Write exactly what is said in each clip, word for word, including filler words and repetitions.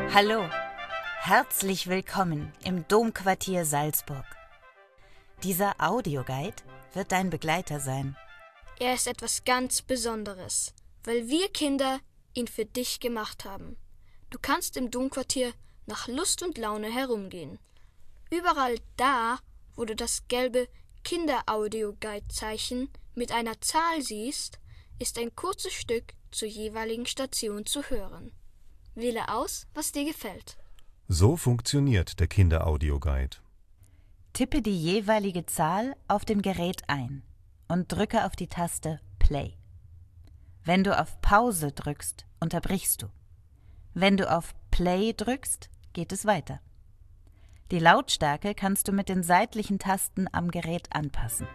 Hallo, herzlich willkommen im Domquartier Salzburg. Dieser Audioguide wird dein Begleiter sein. Er ist etwas ganz Besonderes, weil wir Kinder ihn für dich gemacht haben. Du kannst im Domquartier nach Lust und Laune herumgehen. Überall da, wo du das gelbe Kinder-Audioguide-Zeichen mit einer Zahl siehst, ist ein kurzes Stück zur jeweiligen Station zu hören. Wähle aus, was dir gefällt. So funktioniert der Kinder-Audioguide. Tippe die jeweilige Zahl auf dem Gerät ein und drücke auf die Taste Play. Wenn du auf Pause drückst, unterbrichst du. Wenn du auf Play drückst, geht es weiter. Die Lautstärke kannst du mit den seitlichen Tasten am Gerät anpassen.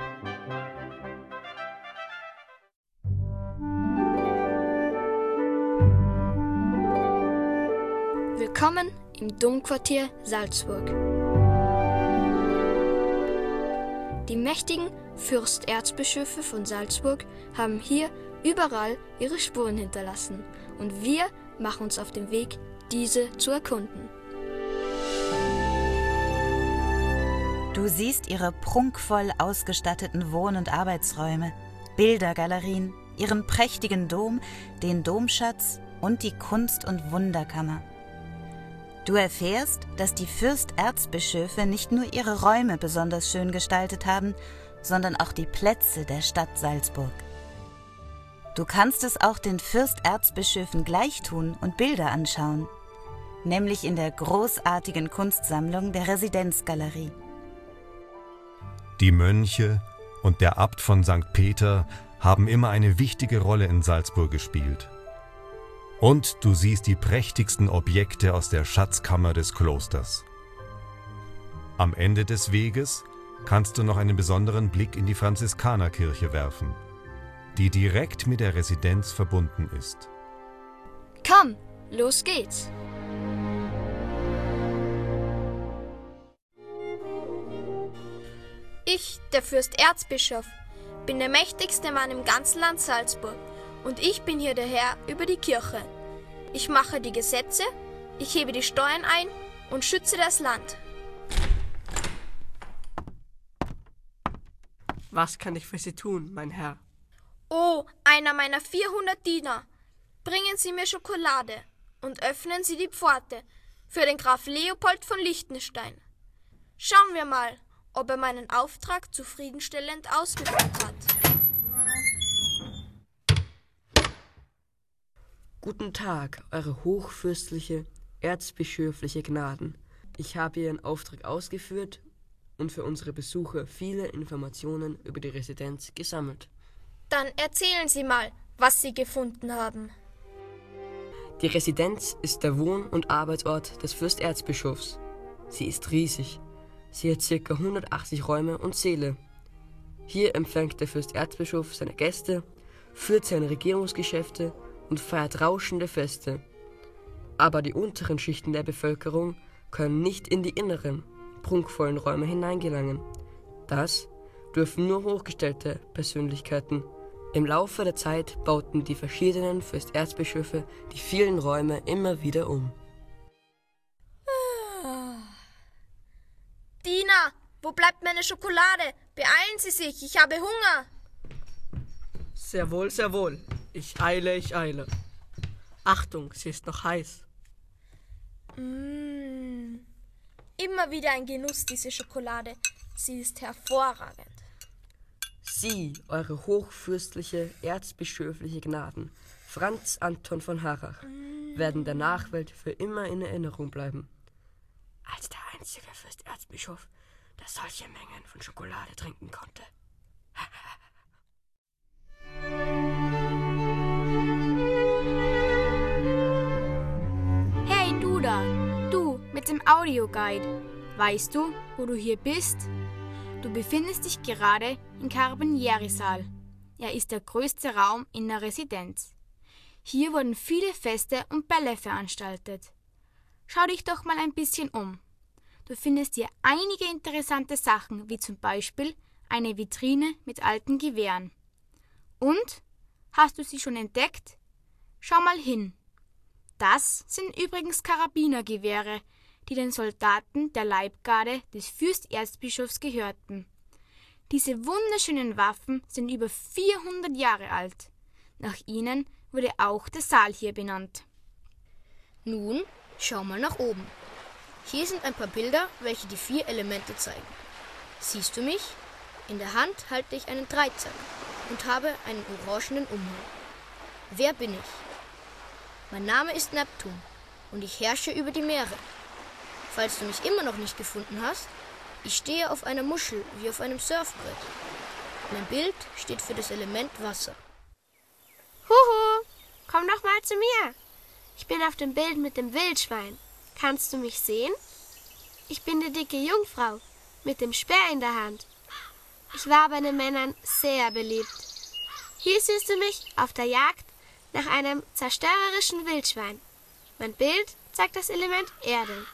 Willkommen im Domquartier Salzburg. Die mächtigen Fürsterzbischöfe von Salzburg haben hier überall ihre Spuren hinterlassen und wir machen uns auf den Weg, diese zu erkunden. Du siehst ihre prunkvoll ausgestatteten Wohn- und Arbeitsräume, Bildergalerien, ihren prächtigen Dom, den Domschatz und die Kunst- und Wunderkammer. Du erfährst, dass die Fürsterzbischöfe nicht nur ihre Räume besonders schön gestaltet haben, sondern auch die Plätze der Stadt Salzburg. Du kannst es auch den Fürsterzbischöfen gleich tun und Bilder anschauen, nämlich in der großartigen Kunstsammlung der Residenzgalerie. Die Mönche und der Abt von Sankt Peter haben immer eine wichtige Rolle in Salzburg gespielt. Und du siehst die prächtigsten Objekte aus der Schatzkammer des Klosters. Am Ende des Weges kannst du noch einen besonderen Blick in die Franziskanerkirche werfen, die direkt mit der Residenz verbunden ist. Komm, los geht's! Ich, der Fürsterzbischof, bin der mächtigste Mann im ganzen Land Salzburg und ich bin hier der Herr über die Kirche. Ich mache die Gesetze, ich hebe die Steuern ein und schütze das Land. Was kann ich für Sie tun, mein Herr? Oh, einer meiner vierhundert Diener, bringen Sie mir Schokolade und öffnen Sie die Pforte für den Graf Leopold von Liechtenstein. Schauen wir mal, ob er meinen Auftrag zufriedenstellend ausgeführt hat. Guten Tag, Eure hochfürstliche, erzbischöfliche Gnaden. Ich habe Ihren Auftrag ausgeführt und für unsere Besucher viele Informationen über die Residenz gesammelt. Dann erzählen Sie mal, was Sie gefunden haben. Die Residenz ist der Wohn- und Arbeitsort des Fürsterzbischofs. Sie ist riesig. Sie hat ca. hundertachtzig Räume und Säle. Hier empfängt der Fürsterzbischof seine Gäste, führt seine Regierungsgeschäfte und feiert rauschende Feste. Aber die unteren Schichten der Bevölkerung können nicht in die inneren, prunkvollen Räume hineingelangen. Das dürfen nur hochgestellte Persönlichkeiten. Im Laufe der Zeit bauten die verschiedenen Fürsterzbischöfe die vielen Räume immer wieder um. Diener, wo bleibt meine Schokolade? Beeilen Sie sich, ich habe Hunger. Sehr wohl, sehr wohl. Ich eile, ich eile. Achtung, sie ist noch heiß. Mmh. Immer wieder ein Genuss, diese Schokolade. Sie ist hervorragend. Sie, eure hochfürstliche, erzbischöfliche Gnaden, Franz Anton von Harrach, mmh. werden der Nachwelt für immer in Erinnerung bleiben. Als der einzige Fürsterzbischof, der solche Mengen von Schokolade trinken konnte. Hey du da, du mit dem Audioguide. Weißt du, wo du hier bist? Du befindest dich gerade im Carabinieri-Saal. Er ist der größte Raum in der Residenz. Hier wurden viele Feste und Bälle veranstaltet. Schau dich doch mal ein bisschen um. Du findest hier einige interessante Sachen, wie zum Beispiel eine Vitrine mit alten Gewehren. Und? Hast du sie schon entdeckt? Schau mal hin. Das sind übrigens Karabinergewehre, die den Soldaten der Leibgarde des Fürsterzbischofs gehörten. Diese wunderschönen Waffen sind über vierhundert Jahre alt. Nach ihnen wurde auch der Saal hier benannt. Nun, schau mal nach oben. Hier sind ein paar Bilder, welche die vier Elemente zeigen. Siehst du mich? In der Hand halte ich einen Dreizack und habe einen orangenen Umhang. Wer bin ich? Mein Name ist Neptun und ich herrsche über die Meere. Falls du mich immer noch nicht gefunden hast, ich stehe auf einer Muschel wie auf einem Surfbrett. Mein Bild steht für das Element Wasser. Huhu, komm doch mal zu mir. Ich bin auf dem Bild mit dem Wildschwein. Kannst du mich sehen? Ich bin die dicke Jungfrau mit dem Speer in der Hand. Ich war bei den Männern sehr beliebt. Hier siehst du mich auf der Jagd nach einem zerstörerischen Wildschwein. Mein Bild zeigt das Element Erde.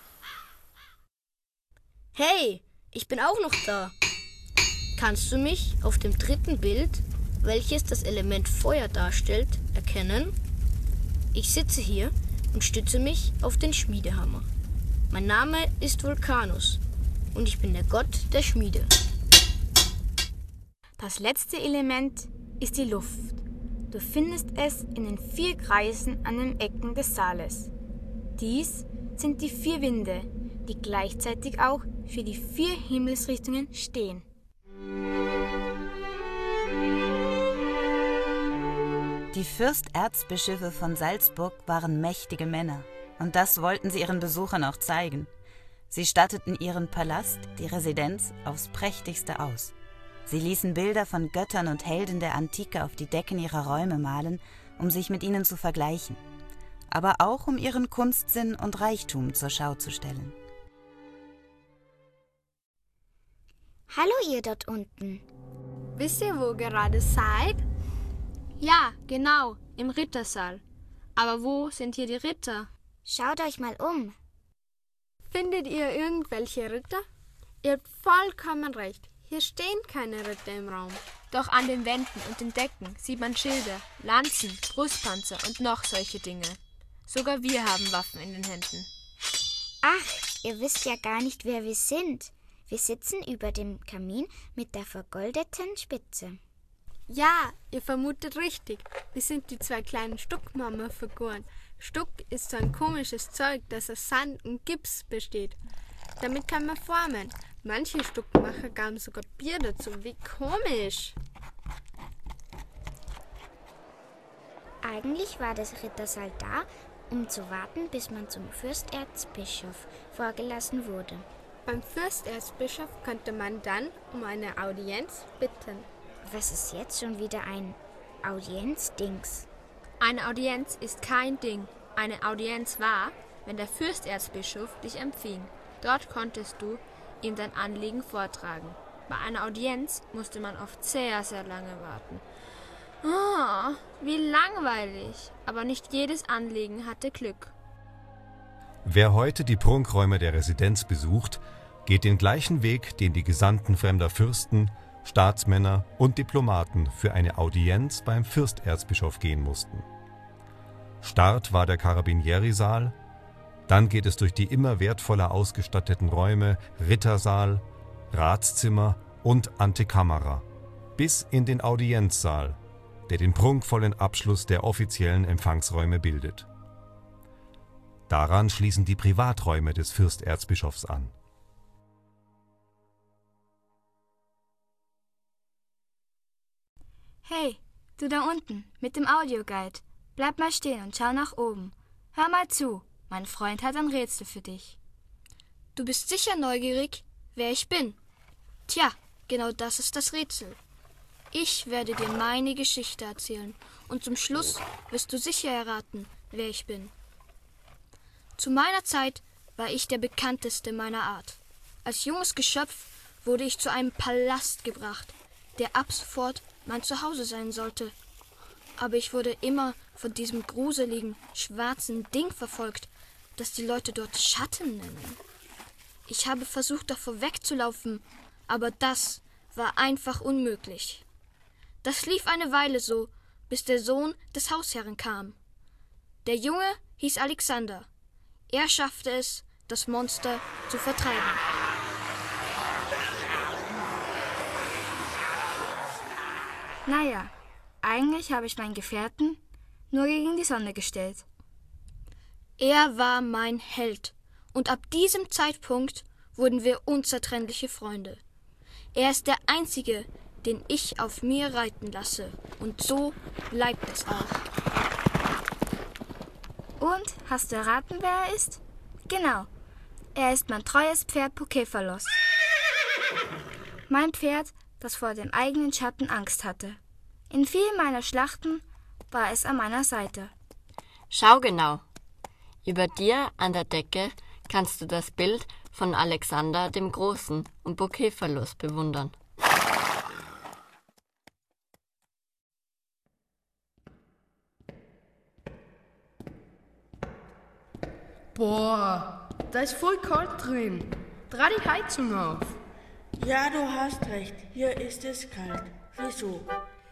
Hey, ich bin auch noch da. Kannst du mich auf dem dritten Bild, welches das Element Feuer darstellt, erkennen? Ich sitze hier und stütze mich auf den Schmiedehammer. Mein Name ist Vulkanus und ich bin der Gott der Schmiede. Das letzte Element ist die Luft. Du findest es in den vier Kreisen an den Ecken des Saales. Dies sind die vier Winde, die gleichzeitig auch für die vier Himmelsrichtungen stehen. Die Fürsterzbischöfe von Salzburg waren mächtige Männer, und das wollten sie ihren Besuchern auch zeigen. Sie statteten ihren Palast, die Residenz, aufs Prächtigste aus. Sie ließen Bilder von Göttern und Helden der Antike auf die Decken ihrer Räume malen, um sich mit ihnen zu vergleichen, aber auch um ihren Kunstsinn und Reichtum zur Schau zu stellen. Hallo ihr dort unten. Wisst ihr, wo ihr gerade seid? Ja, genau, im Rittersaal. Aber wo sind hier die Ritter? Schaut euch mal um. Findet ihr irgendwelche Ritter? Ihr habt vollkommen recht. Hier stehen keine Ritter im Raum. Doch an den Wänden und den Decken sieht man Schilde, Lanzen, Brustpanzer und noch solche Dinge. Sogar wir haben Waffen in den Händen. Ach, ihr wisst ja gar nicht, wer wir sind. Wir sitzen über dem Kamin mit der vergoldeten Spitze. Ja, ihr vermutet richtig. Wir sind die zwei kleinen Stuckmarmorfiguren. Stuck ist so ein komisches Zeug, das aus Sand und Gips besteht. Damit kann man formen. Manche Stuckmacher gaben sogar Bier dazu. Wie komisch. Eigentlich war das Rittersaal da, um zu warten, bis man zum Fürsterzbischof vorgelassen wurde. Beim Fürsterzbischof könnte man dann um eine Audienz bitten. Was ist jetzt schon wieder ein Audienzdings? Eine Audienz ist kein Ding. Eine Audienz war, wenn der Fürsterzbischof dich empfing. Dort konntest du ihm dein Anliegen vortragen. Bei einer Audienz musste man oft sehr, sehr lange warten. Oh, wie langweilig. Aber nicht jedes Anliegen hatte Glück. Wer heute die Prunkräume der Residenz besucht, geht den gleichen Weg, den die Gesandten fremder Fürsten, Staatsmänner und Diplomaten für eine Audienz beim Fürsterzbischof gehen mussten. Start war der Karabinierisaal, dann geht es durch die immer wertvoller ausgestatteten Räume Rittersaal, Ratszimmer und Antekamera bis in den Audienzsaal, der den prunkvollen Abschluss der offiziellen Empfangsräume bildet. Daran schließen die Privaträume des Fürsterzbischofs an. Hey, du da unten mit dem Audioguide. Bleib mal stehen und schau nach oben. Hör mal zu, mein Freund hat ein Rätsel für dich. Du bist sicher neugierig, wer ich bin. Tja, genau das ist das Rätsel. Ich werde dir meine Geschichte erzählen und zum Schluss wirst du sicher erraten, wer ich bin. Zu meiner Zeit war ich der bekannteste meiner Art. Als junges Geschöpf wurde ich zu einem Palast gebracht, der ab sofort mein Zuhause sein sollte. Aber ich wurde immer von diesem gruseligen, schwarzen Ding verfolgt, das die Leute dort Schatten nennen. Ich habe versucht, davor wegzulaufen, aber das war einfach unmöglich. Das lief eine Weile so, bis der Sohn des Hausherrn kam. Der Junge hieß Alexander. Er schaffte es, das Monster zu vertreiben. Naja, eigentlich habe ich meinen Gefährten nur gegen die Sonne gestellt. Er war mein Held und ab diesem Zeitpunkt wurden wir unzertrennliche Freunde. Er ist der Einzige, den ich auf mir reiten lasse und so bleibt es auch. Und, hast du erraten, wer er ist? Genau, er ist mein treues Pferd Bucephalus. Mein Pferd, das vor dem eigenen Schatten Angst hatte. In vielen meiner Schlachten war es an meiner Seite. Schau genau. Über dir an der Decke kannst du das Bild von Alexander dem Großen und Bucephalus bewundern. Boah, da ist voll kalt drin. Dreh die Heizung auf. Ja, du hast recht. Hier ist es kalt. Wieso?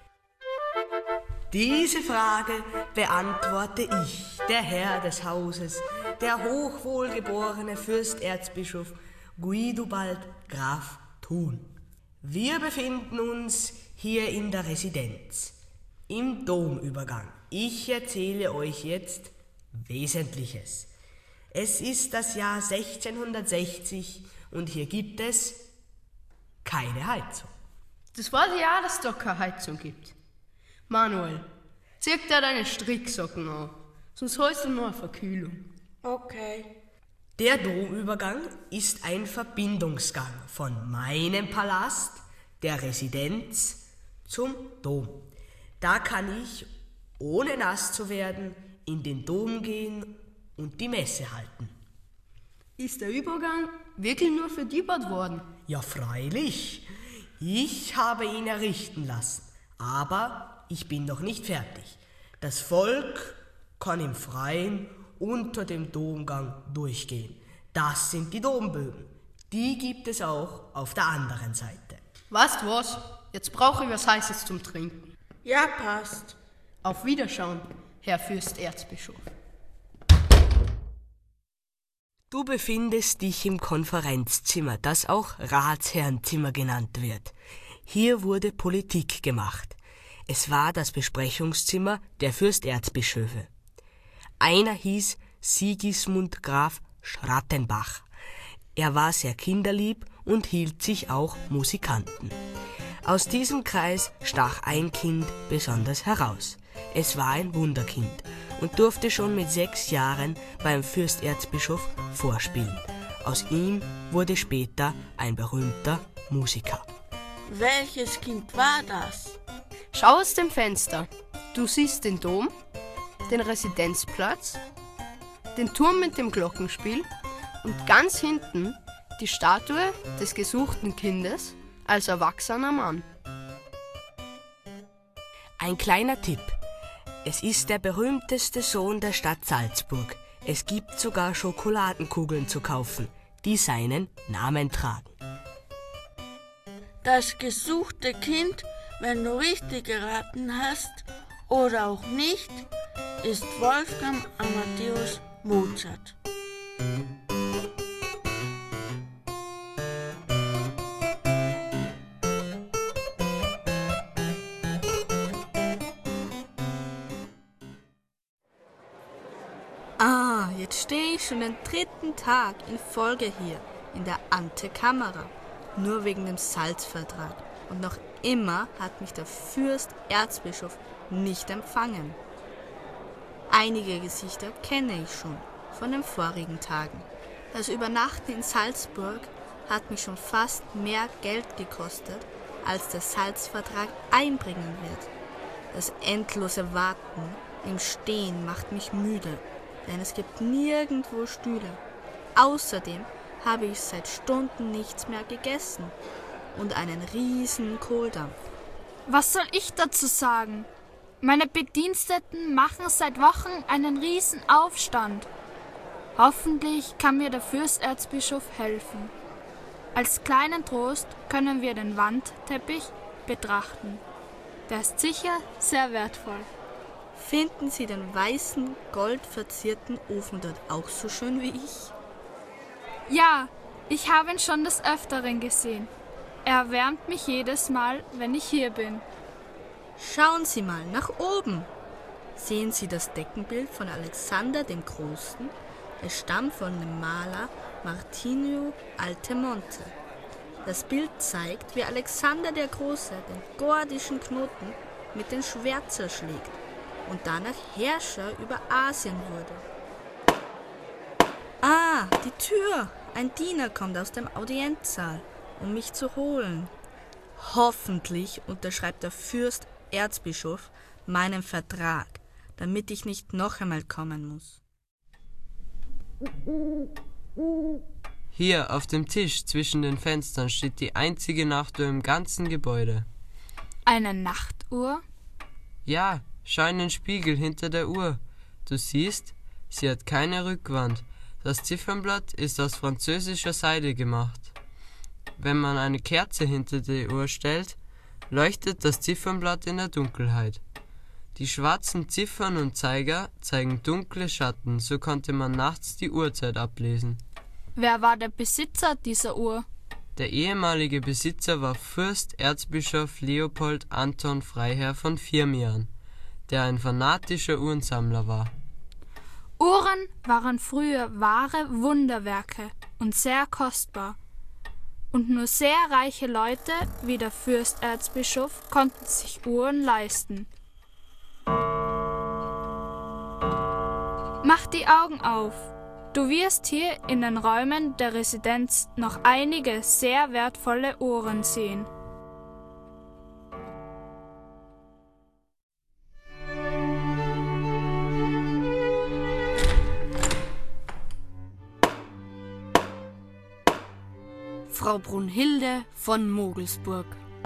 Diese Frage beantworte ich, der Herr des Hauses, der hochwohlgeborene Fürsterzbischof Guidobald Graf Thun. Wir befinden uns hier in der Residenz, im Domübergang. Ich erzähle euch jetzt Wesentliches. Es ist das Jahr sechzehnhundertsechzig und hier gibt es keine Heizung. Das war das Jahr, dass es da keine Heizung gibt. Manuel, zieh dir deine Stricksocken auf, sonst holst du nur eine Verkühlung. Okay. Der Domübergang ist ein Verbindungsgang von meinem Palast, der Residenz, zum Dom. Da kann ich, ohne nass zu werden, in den Dom gehen und die Messe halten. Ist der Übergang wirklich nur für die gebaut worden? Ja, freilich. Ich habe ihn errichten lassen, aber ich bin noch nicht fertig. Das Volk kann im Freien unter dem Domgang durchgehen. Das sind die Dombögen. Die gibt es auch auf der anderen Seite. Weißt du was? Jetzt brauche ich was Heißes zum Trinken. Ja, passt. Auf Wiederschauen, Herr Fürsterzbischof. Du befindest dich im Konferenzzimmer, das auch Ratsherrenzimmer genannt wird. Hier wurde Politik gemacht. Es war das Besprechungszimmer der Fürsterzbischöfe. Einer hieß Sigismund Graf Schrattenbach. Er war sehr kinderlieb und hielt sich auch Musikanten. Aus diesem Kreis stach ein Kind besonders heraus. Es war ein Wunderkind und durfte schon mit sechs Jahren beim Fürsterzbischof vorspielen. Aus ihm wurde später ein berühmter Musiker. Welches Kind war das? Schau aus dem Fenster. Du siehst den Dom, den Residenzplatz, den Turm mit dem Glockenspiel und ganz hinten die Statue des gesuchten Kindes als erwachsener Mann. Ein kleiner Tipp. Es ist der berühmteste Sohn der Stadt Salzburg. Es gibt sogar Schokoladenkugeln zu kaufen, die seinen Namen tragen. Das gesuchte Kind, wenn du richtig geraten hast oder auch nicht, ist Wolfgang Amadeus Mozart. Ah, jetzt stehe ich schon den dritten Tag in Folge hier in der Ante-Kamera, nur wegen dem Salzvertrag. Und noch immer hat mich der Fürsterzbischof nicht empfangen. Einige Gesichter kenne ich schon von den vorigen Tagen. Das Übernachten in Salzburg hat mich schon fast mehr Geld gekostet, als der Salzvertrag einbringen wird. Das endlose Warten im Stehen macht mich müde, denn es gibt nirgendwo Stühle. Außerdem habe ich seit Stunden nichts mehr gegessen und einen riesen Kohldampf. Was soll ich dazu sagen? Meine Bediensteten machen seit Wochen einen riesen Aufstand. Hoffentlich kann mir der Fürsterzbischof helfen. Als kleinen Trost können wir den Wandteppich betrachten. Der ist sicher sehr wertvoll. Finden Sie den weißen, goldverzierten Ofen dort auch so schön wie ich? Ja, ich habe ihn schon des Öfteren gesehen. Er wärmt mich jedes Mal, wenn ich hier bin. Schauen Sie mal nach oben. Sehen Sie das Deckenbild von Alexander dem Großen? Es stammt von dem Maler Martinho Altemonte. Das Bild zeigt, wie Alexander der Große den gordischen Knoten mit dem Schwert zerschlägt und danach Herrscher über Asien wurde. Ah, die Tür! Ein Diener kommt aus dem Audienzsaal, um mich zu holen. Hoffentlich unterschreibt der Fürst Erzbischof meinen Vertrag, damit ich nicht noch einmal kommen muss. Hier auf dem Tisch zwischen den Fenstern steht die einzige Nachtuhr im ganzen Gebäude. Eine Nachtuhr? Ja, schau in den Spiegel hinter der Uhr. Du siehst, sie hat keine Rückwand. Das Ziffernblatt ist aus französischer Seide gemacht. Wenn man eine Kerze hinter die Uhr stellt, leuchtet das Ziffernblatt in der Dunkelheit. Die schwarzen Ziffern und Zeiger zeigen dunkle Schatten, so konnte man nachts die Uhrzeit ablesen. Wer war der Besitzer dieser Uhr? Der ehemalige Besitzer war Fürst Erzbischof Leopold Anton Freiherr von Firmian, der ein fanatischer Uhrensammler war. Uhren waren früher wahre Wunderwerke und sehr kostbar. Und nur sehr reiche Leute wie der Fürsterzbischof konnten sich Uhren leisten. Mach die Augen auf. Du wirst hier in den Räumen der Residenz noch einige sehr wertvolle Uhren sehen. Frau Brunhilde von Mogelsburg.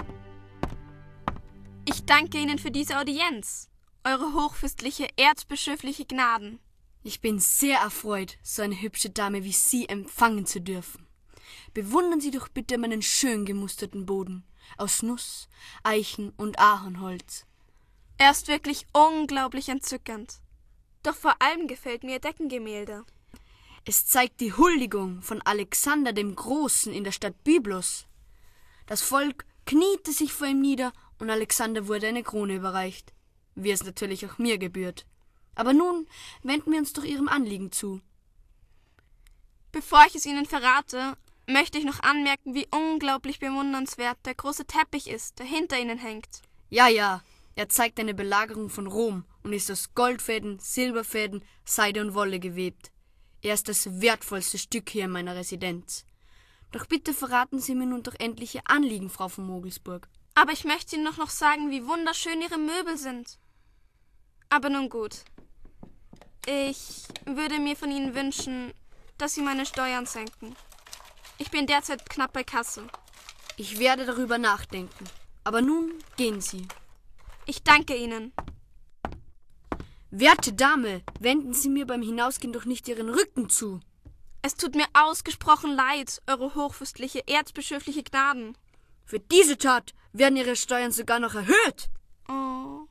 Ich danke Ihnen für diese Audienz, Eure hochfürstliche erzbischöfliche Gnaden. Ich bin sehr erfreut, so eine hübsche Dame wie Sie empfangen zu dürfen. Bewundern Sie doch bitte meinen schön gemusterten Boden aus Nuss, Eichen und Ahornholz. Er ist wirklich unglaublich entzückend. Doch vor allem gefällt mir Ihr Deckengemälde. Es zeigt die Huldigung von Alexander dem Großen in der Stadt Byblos. Das Volk kniete sich vor ihm nieder und Alexander wurde eine Krone überreicht, wie es natürlich auch mir gebührt. Aber nun wenden wir uns doch Ihrem Anliegen zu. Bevor ich es Ihnen verrate, möchte ich noch anmerken, wie unglaublich bewundernswert der große Teppich ist, der hinter Ihnen hängt. Ja, ja, er zeigt eine Belagerung von Rom und ist aus Goldfäden, Silberfäden, Seide und Wolle gewebt. Er ist das wertvollste Stück hier in meiner Residenz. Doch bitte verraten Sie mir nun doch endlich Ihr Anliegen, Frau von Mogelsburg. Aber ich möchte Ihnen noch, noch sagen, wie wunderschön Ihre Möbel sind. Aber nun gut. Ich würde mir von Ihnen wünschen, dass Sie meine Steuern senken. Ich bin derzeit knapp bei Kasse. Ich werde darüber nachdenken. Aber nun gehen Sie. Ich danke Ihnen. Werte Dame, wenden Sie mir beim Hinausgehen doch nicht Ihren Rücken zu. Es tut mir ausgesprochen leid, Eure hochfürstliche erzbischöfliche Gnaden. Für diese Tat werden Ihre Steuern sogar noch erhöht. Oh.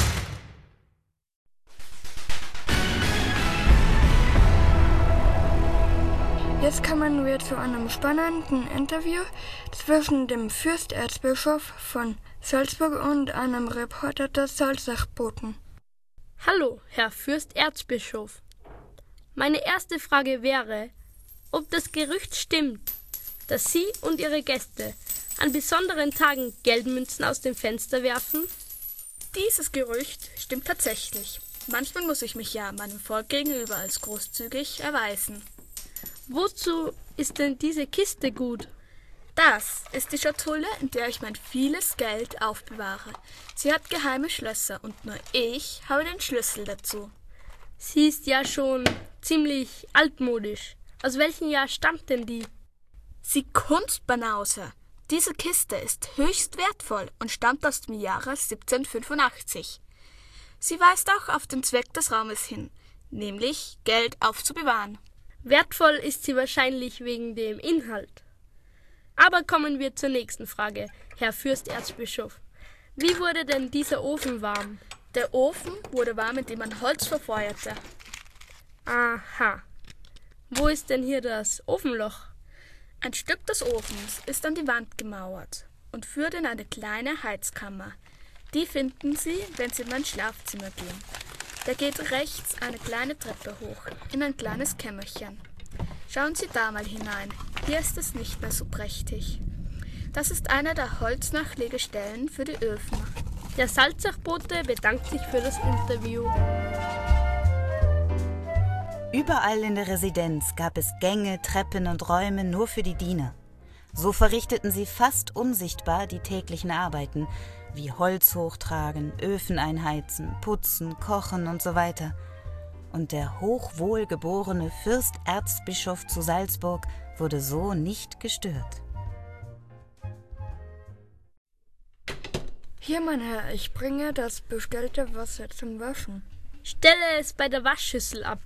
Jetzt kommen wir zu einem spannenden Interview zwischen dem Fürsterzbischof von Salzburg und einem Reporter des Salzachboten. Hallo, Herr Fürsterzbischof. Meine erste Frage wäre, ob das Gerücht stimmt, dass Sie und Ihre Gäste an besonderen Tagen Geldmünzen aus dem Fenster werfen? Dieses Gerücht stimmt tatsächlich. Manchmal muss ich mich ja meinem Volk gegenüber als großzügig erweisen. Wozu ist denn diese Kiste gut? Das ist die Schatulle, in der ich mein vieles Geld aufbewahre. Sie hat geheime Schlösser und nur ich habe den Schlüssel dazu. Sie ist ja schon ziemlich altmodisch. Aus welchem Jahr stammt denn die? Sie Kunstbanause. Diese Kiste ist höchst wertvoll und stammt aus dem Jahre siebzehnhundertfünfundachtzig. Sie weist auch auf den Zweck des Raumes hin, nämlich Geld aufzubewahren. Wertvoll ist sie wahrscheinlich wegen dem Inhalt. Aber kommen wir zur nächsten Frage, Herr Fürsterzbischof. Wie wurde denn dieser Ofen warm? Der Ofen wurde warm, indem man Holz verfeuerte. Aha. Wo ist denn hier das Ofenloch? Ein Stück des Ofens ist an die Wand gemauert und führt in eine kleine Heizkammer. Die finden Sie, wenn Sie in mein Schlafzimmer gehen. Da geht rechts eine kleine Treppe hoch, in ein kleines Kämmerchen. Schauen Sie da mal hinein. Hier ist es nicht mehr so prächtig. Das ist eine der Holznachlegestellen für die Öfen. Der Salzachbote bedankt sich für das Interview. Überall in der Residenz gab es Gänge, Treppen und Räume nur für die Diener. So verrichteten sie fast unsichtbar die täglichen Arbeiten, wie Holz hochtragen, Öfen einheizen, putzen, kochen und so weiter. Und der hochwohlgeborene Fürsterzbischof zu Salzburg wurde so nicht gestört. Hier, mein Herr, ich bringe das bestellte Wasser zum Waschen. Stelle es bei der Waschschüssel ab.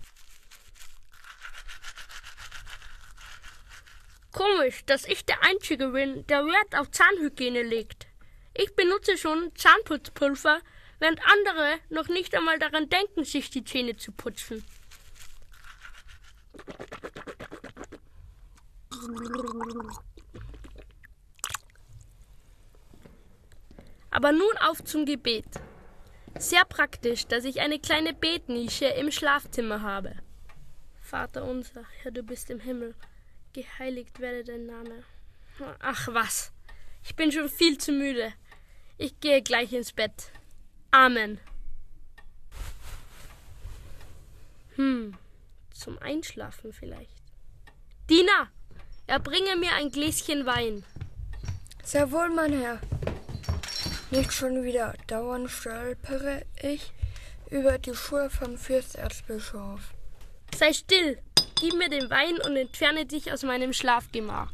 Komisch, dass ich der Einzige bin, der Wert auf Zahnhygiene legt. Ich benutze schon Zahnputzpulver, während andere noch nicht einmal daran denken, sich die Zähne zu putzen. Aber nun auf zum Gebet. Sehr praktisch, dass ich eine kleine Betnische im Schlafzimmer habe. Vater unser, Herr, du bist im Himmel, geheiligt werde dein Name. Ach was, ich bin schon viel zu müde. Ich gehe gleich ins Bett. Amen. Hm, zum Einschlafen vielleicht. Diener, erbringe mir ein Gläschen Wein. Sehr wohl, mein Herr. Nicht schon wieder dauernd stolpere ich über die Schuhe vom Fürsterzbischof. Sei still, gib mir den Wein und entferne dich aus meinem Schlafgemach.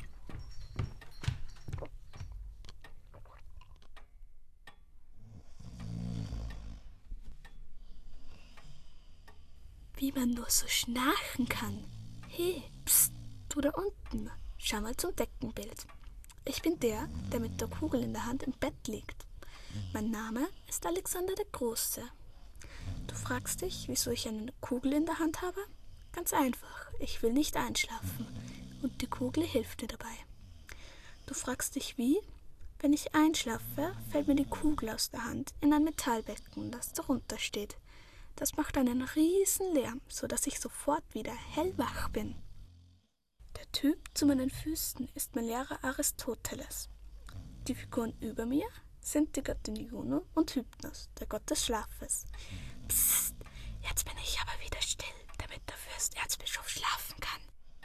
Wie man nur so schnarchen kann. Hey, psst, du da unten, schau mal zum Deckenbild. Ich bin der, der mit der Kugel in der Hand im Bett liegt. Mein Name ist Alexander der Große. Du fragst dich, wieso ich eine Kugel in der Hand habe? Ganz einfach, ich will nicht einschlafen und die Kugel hilft mir dabei. Du fragst dich, wie? Wenn ich einschlafe, fällt mir die Kugel aus der Hand in ein Metallbecken, das darunter steht. Das macht einen riesen Lärm, sodass ich sofort wieder hellwach bin. Der Typ zu meinen Füßen ist mein Lehrer Aristoteles. Die Figuren über mir sind die Göttin Juno und Hypnos, der Gott des Schlafes. Psst, jetzt bin ich aber wieder still, damit der Fürsterzbischof schlafen kann.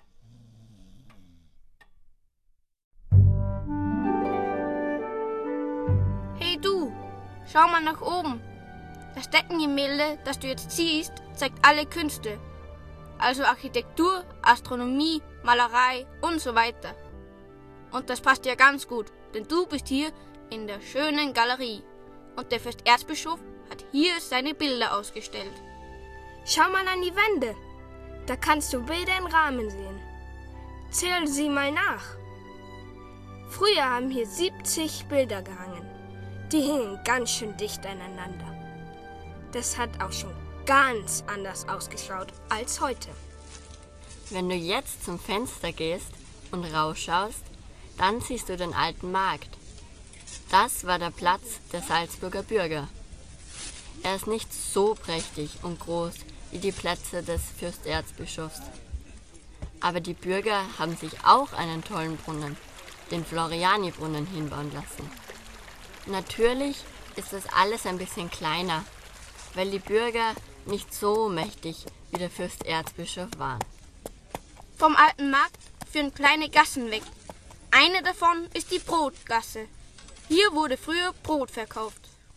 Hey du, schau mal nach oben. Das Deckengemälde, das du jetzt siehst, zeigt alle Künste. Also Architektur, Astronomie, Malerei und so weiter. Und das passt dir ganz gut, denn du bist hier in der schönen Galerie. Und der Fürsterzbischof hat hier seine Bilder ausgestellt. Schau mal an die Wände. Da kannst du Bilder im Rahmen sehen. Zähl sie mal nach. Früher haben hier siebzig Bilder gehangen. Die hingen ganz schön dicht aneinander. Das hat auch schon ganz anders ausgeschaut als heute. Wenn du jetzt zum Fenster gehst und rausschaust, dann siehst du den alten Markt. Das war der Platz der Salzburger Bürger. Er ist nicht so prächtig und groß wie die Plätze des Fürsterzbischofs. Aber die Bürger haben sich auch einen tollen Brunnen, den Floriani-Brunnen, hinbauen lassen. Natürlich ist das alles ein bisschen kleiner, weil die Bürger nicht so mächtig wie der Fürsterzbischof waren. Vom alten Markt führen kleine Gassen weg. Eine davon ist die Brotgasse. Hier wurde früher Brot verkauft.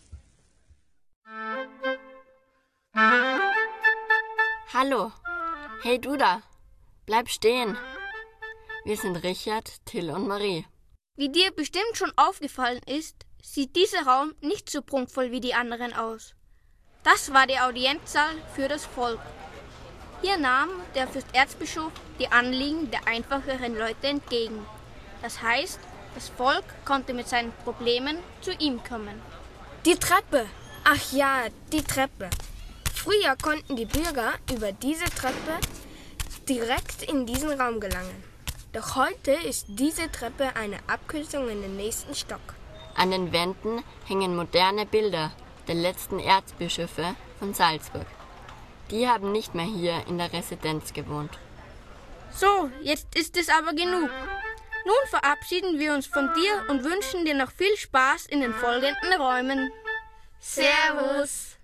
Hallo, hey du da, bleib stehen. Wir sind Richard, Till und Marie. Wie dir bestimmt schon aufgefallen ist, sieht dieser Raum nicht so prunkvoll wie die anderen aus. Das war der Audienzsaal für das Volk. Hier nahm der Fürsterzbischof die Anliegen der einfacheren Leute entgegen. Das heißt, das Volk konnte mit seinen Problemen zu ihm kommen. Die Treppe! Ach ja, die Treppe. Früher konnten die Bürger über diese Treppe direkt in diesen Raum gelangen. Doch heute ist diese Treppe eine Abkürzung in den nächsten Stock. An den Wänden hängen moderne Bilder der letzten Erzbischöfe von Salzburg. Die haben nicht mehr hier in der Residenz gewohnt. So, jetzt ist es aber genug. Nun verabschieden wir uns von dir und wünschen dir noch viel Spaß in den folgenden Räumen. Servus!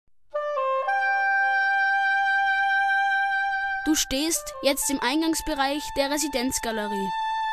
Du stehst jetzt im Eingangsbereich der Residenzgalerie.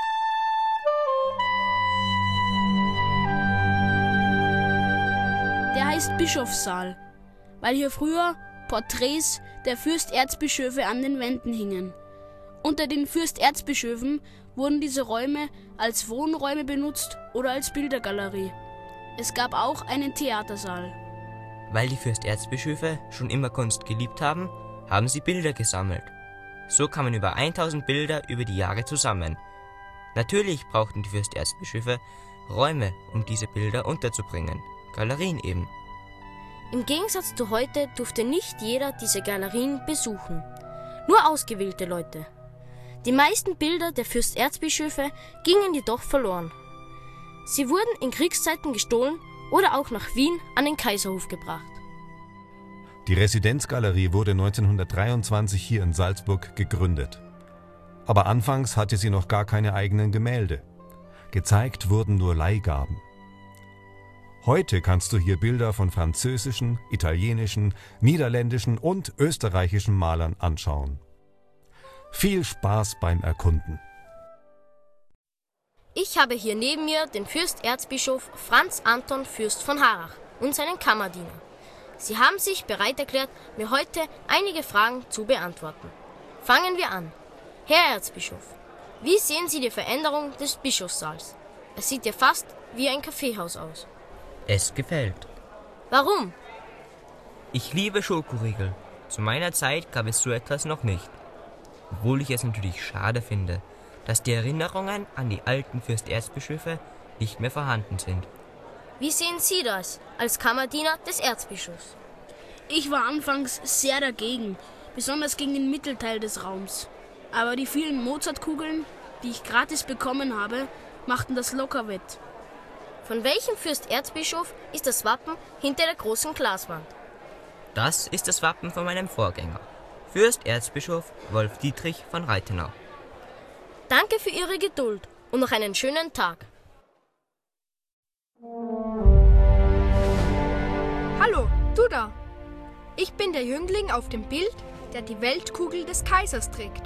Der heißt Bischofssaal, weil hier früher Porträts der Fürsterzbischöfe an den Wänden hingen. Unter den Fürsterzbischöfen wurden diese Räume als Wohnräume benutzt oder als Bildergalerie. Es gab auch einen Theatersaal. Weil die Fürsterzbischöfe schon immer Kunst geliebt haben, haben sie Bilder gesammelt. So kamen über tausend Bilder über die Jahre zusammen. Natürlich brauchten die Fürsterzbischöfe Räume, um diese Bilder unterzubringen. Galerien eben. Im Gegensatz zu heute durfte nicht jeder diese Galerien besuchen. Nur ausgewählte Leute. Die meisten Bilder der Fürsterzbischöfe gingen jedoch verloren. Sie wurden in Kriegszeiten gestohlen oder auch nach Wien an den Kaiserhof gebracht. Die Residenzgalerie wurde neunzehnhundertdreiundzwanzig hier in Salzburg gegründet. Aber anfangs hatte sie noch gar keine eigenen Gemälde. Gezeigt wurden nur Leihgaben. Heute kannst du hier Bilder von französischen, italienischen, niederländischen und österreichischen Malern anschauen. Viel Spaß beim Erkunden! Ich habe hier neben mir den Fürsterzbischof Franz Anton Fürst von Harrach und seinen Kammerdiener. Sie haben sich bereit erklärt, mir heute einige Fragen zu beantworten. Fangen wir an. Herr Erzbischof, wie sehen Sie die Veränderung des Bischofssaals? Es sieht ja fast wie ein Kaffeehaus aus. Es gefällt. Warum? Ich liebe Schokoriegel. Zu meiner Zeit gab es so etwas noch nicht. Obwohl ich es natürlich schade finde, dass die Erinnerungen an die alten Fürsterzbischöfe nicht mehr vorhanden sind. Wie sehen Sie das als Kammerdiener des Erzbischofs? Ich war anfangs sehr dagegen, besonders gegen den Mittelteil des Raums. Aber die vielen Mozartkugeln, die ich gratis bekommen habe, machten das locker wett. Von welchem Fürsterzbischof ist das Wappen hinter der großen Glaswand? Das ist das Wappen von meinem Vorgänger, Fürsterzbischof Wolf Dietrich von Reithenau. Danke für Ihre Geduld und noch einen schönen Tag. Hallo, du da. Ich bin der Jüngling auf dem Bild, der die Weltkugel des Kaisers trägt.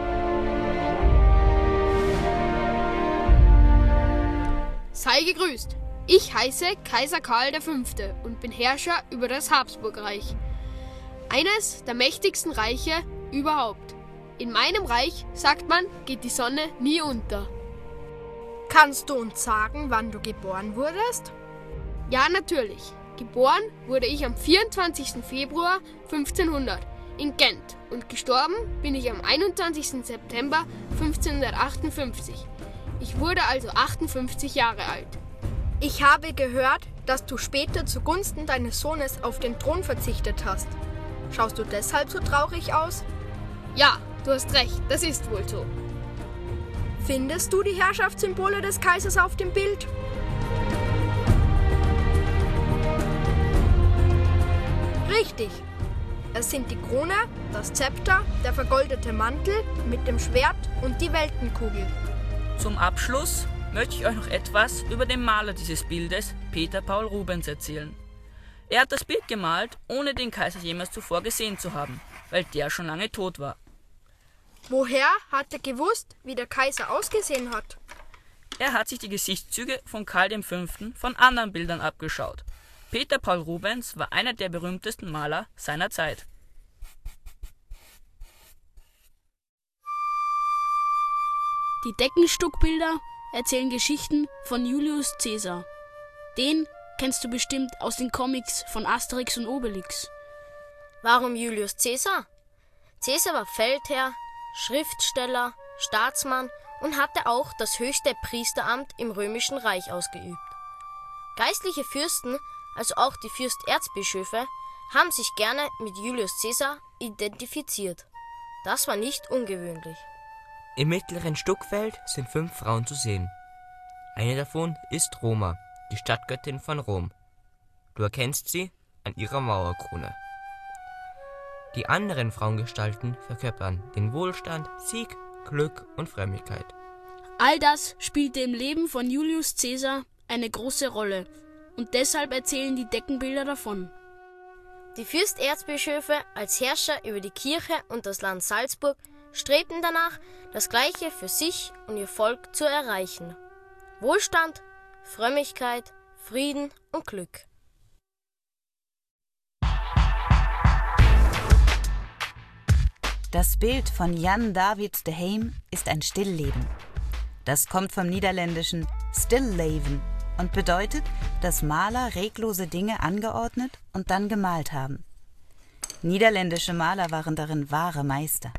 Sei gegrüßt. Ich heiße Kaiser Karl der Fünfte und bin Herrscher über das Habsburgreich. Eines der mächtigsten Reiche überhaupt. In meinem Reich, sagt man, geht die Sonne nie unter. Kannst du uns sagen, wann du geboren wurdest? Ja, natürlich. Geboren wurde ich am vierundzwanzigsten Februar fünfzehnhundert in Gent und gestorben bin ich am einundzwanzigsten September fünfzehnhundertachtundfünfzig. Ich wurde also achtundfünfzig Jahre alt. Ich habe gehört, dass du später zugunsten deines Sohnes auf den Thron verzichtet hast. Schaust du deshalb so traurig aus? Ja, du hast recht, das ist wohl so. Findest du die Herrschaftssymbole des Kaisers auf dem Bild? Richtig. Es sind die Krone, das Zepter, der vergoldete Mantel mit dem Schwert und die Weltenkugel. Zum Abschluss möchte ich euch noch etwas über den Maler dieses Bildes, Peter Paul Rubens, erzählen. Er hat das Bild gemalt, ohne den Kaiser jemals zuvor gesehen zu haben, weil der schon lange tot war. Woher hat er gewusst, wie der Kaiser ausgesehen hat? Er hat sich die Gesichtszüge von Karl der Fünfte von anderen Bildern abgeschaut. Peter Paul Rubens war einer der berühmtesten Maler seiner Zeit. Die Deckenstuckbilder erzählen Geschichten von Julius Caesar. Den kennst du bestimmt aus den Comics von Asterix und Obelix. Warum Julius Caesar? Caesar war Feldherr, Schriftsteller, Staatsmann und hatte auch das höchste Priesteramt im Römischen Reich ausgeübt. Geistliche Fürsten also auch die Fürsterzbischöfe, haben sich gerne mit Julius Caesar identifiziert. Das war nicht ungewöhnlich. Im mittleren Stuckfeld sind fünf Frauen zu sehen. Eine davon ist Roma, die Stadtgöttin von Rom. Du erkennst sie an ihrer Mauerkrone. Die anderen Frauengestalten verkörpern den Wohlstand, Sieg, Glück und Frömmigkeit. All das spielte im Leben von Julius Caesar eine große Rolle und deshalb erzählen die Deckenbilder davon. Die Fürsterzbischöfe als Herrscher über die Kirche und das Land Salzburg strebten danach, das Gleiche für sich und ihr Volk zu erreichen. Wohlstand, Frömmigkeit, Frieden und Glück. Das Bild von Jan David de Heem ist ein Stillleben. Das kommt vom niederländischen Stillleven und bedeutet, dass Maler reglose Dinge angeordnet und dann gemalt haben. Niederländische Maler waren darin wahre Meister.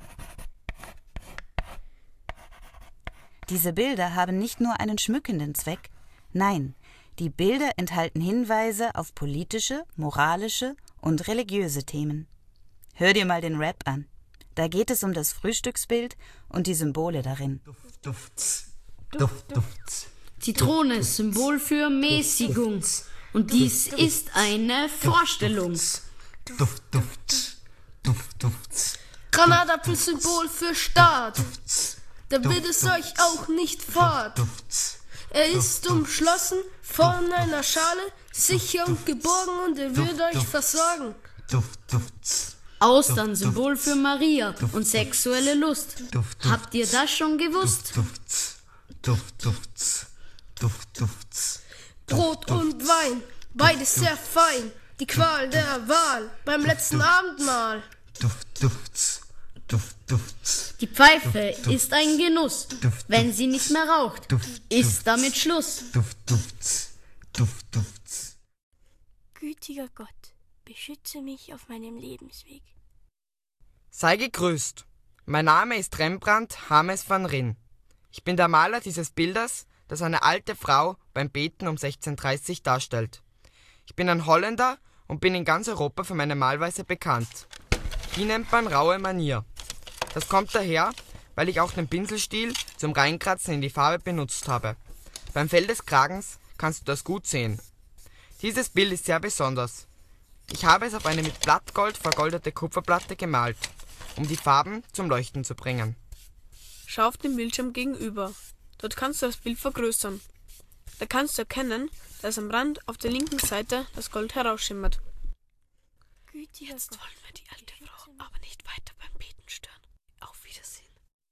Diese Bilder haben nicht nur einen schmückenden Zweck, nein, die Bilder enthalten Hinweise auf politische, moralische und religiöse Themen. Hör dir mal den Rap an. Da geht es um das Frühstücksbild und die Symbole darin. Duft, Duft, Duft. Zitrone, Symbol für Mäßigung. Und dies ist eine Vorstellung. Duft, Duft, Duft, Duft. Granatapfel, Symbol für Staat. Da wird es euch auch nicht fort. Er ist umschlossen von einer Schale, sicher und geborgen, und er wird euch versorgen. Duft, Duft. Austern, Symbol für Maria und sexuelle Lust. Habt ihr das schon gewusst? Duft, Duft, Duft, Duft, Duft. Brot und Wein, beides sehr fein. Die Qual der Wahl beim letzten Abendmahl. Duft, Duft, Duft, Duft. Die Pfeife ist ein Genuss. Wenn sie nicht mehr raucht, ist damit Schluss. Duft, Duft, Duft, Duft. Gütiger Gott, beschütze mich auf meinem Lebensweg. Sei gegrüßt. Mein Name ist Rembrandt Hames van Rijn. Ich bin der Maler dieses Bildes, das eine alte Frau beim Beten um sechzehn Uhr dreißig darstellt. Ich bin ein Holländer und bin in ganz Europa für meine Malweise bekannt. Die nennt man raue Manier. Das kommt daher, weil ich auch den Pinselstiel zum Reinkratzen in die Farbe benutzt habe. Beim Fell des Kragens kannst du das gut sehen. Dieses Bild ist sehr besonders. Ich habe es auf eine mit Blattgold vergoldete Kupferplatte gemalt, um die Farben zum Leuchten zu bringen. Schau auf den Bildschirm gegenüber. Dort kannst du das Bild vergrößern. Da kannst du erkennen, dass am Rand auf der linken Seite das Gold herausschimmert. Gütiger Jetzt Gott, wollen wir die alte Frau aber nicht weiter beim Beten stören. Auf Wiedersehen.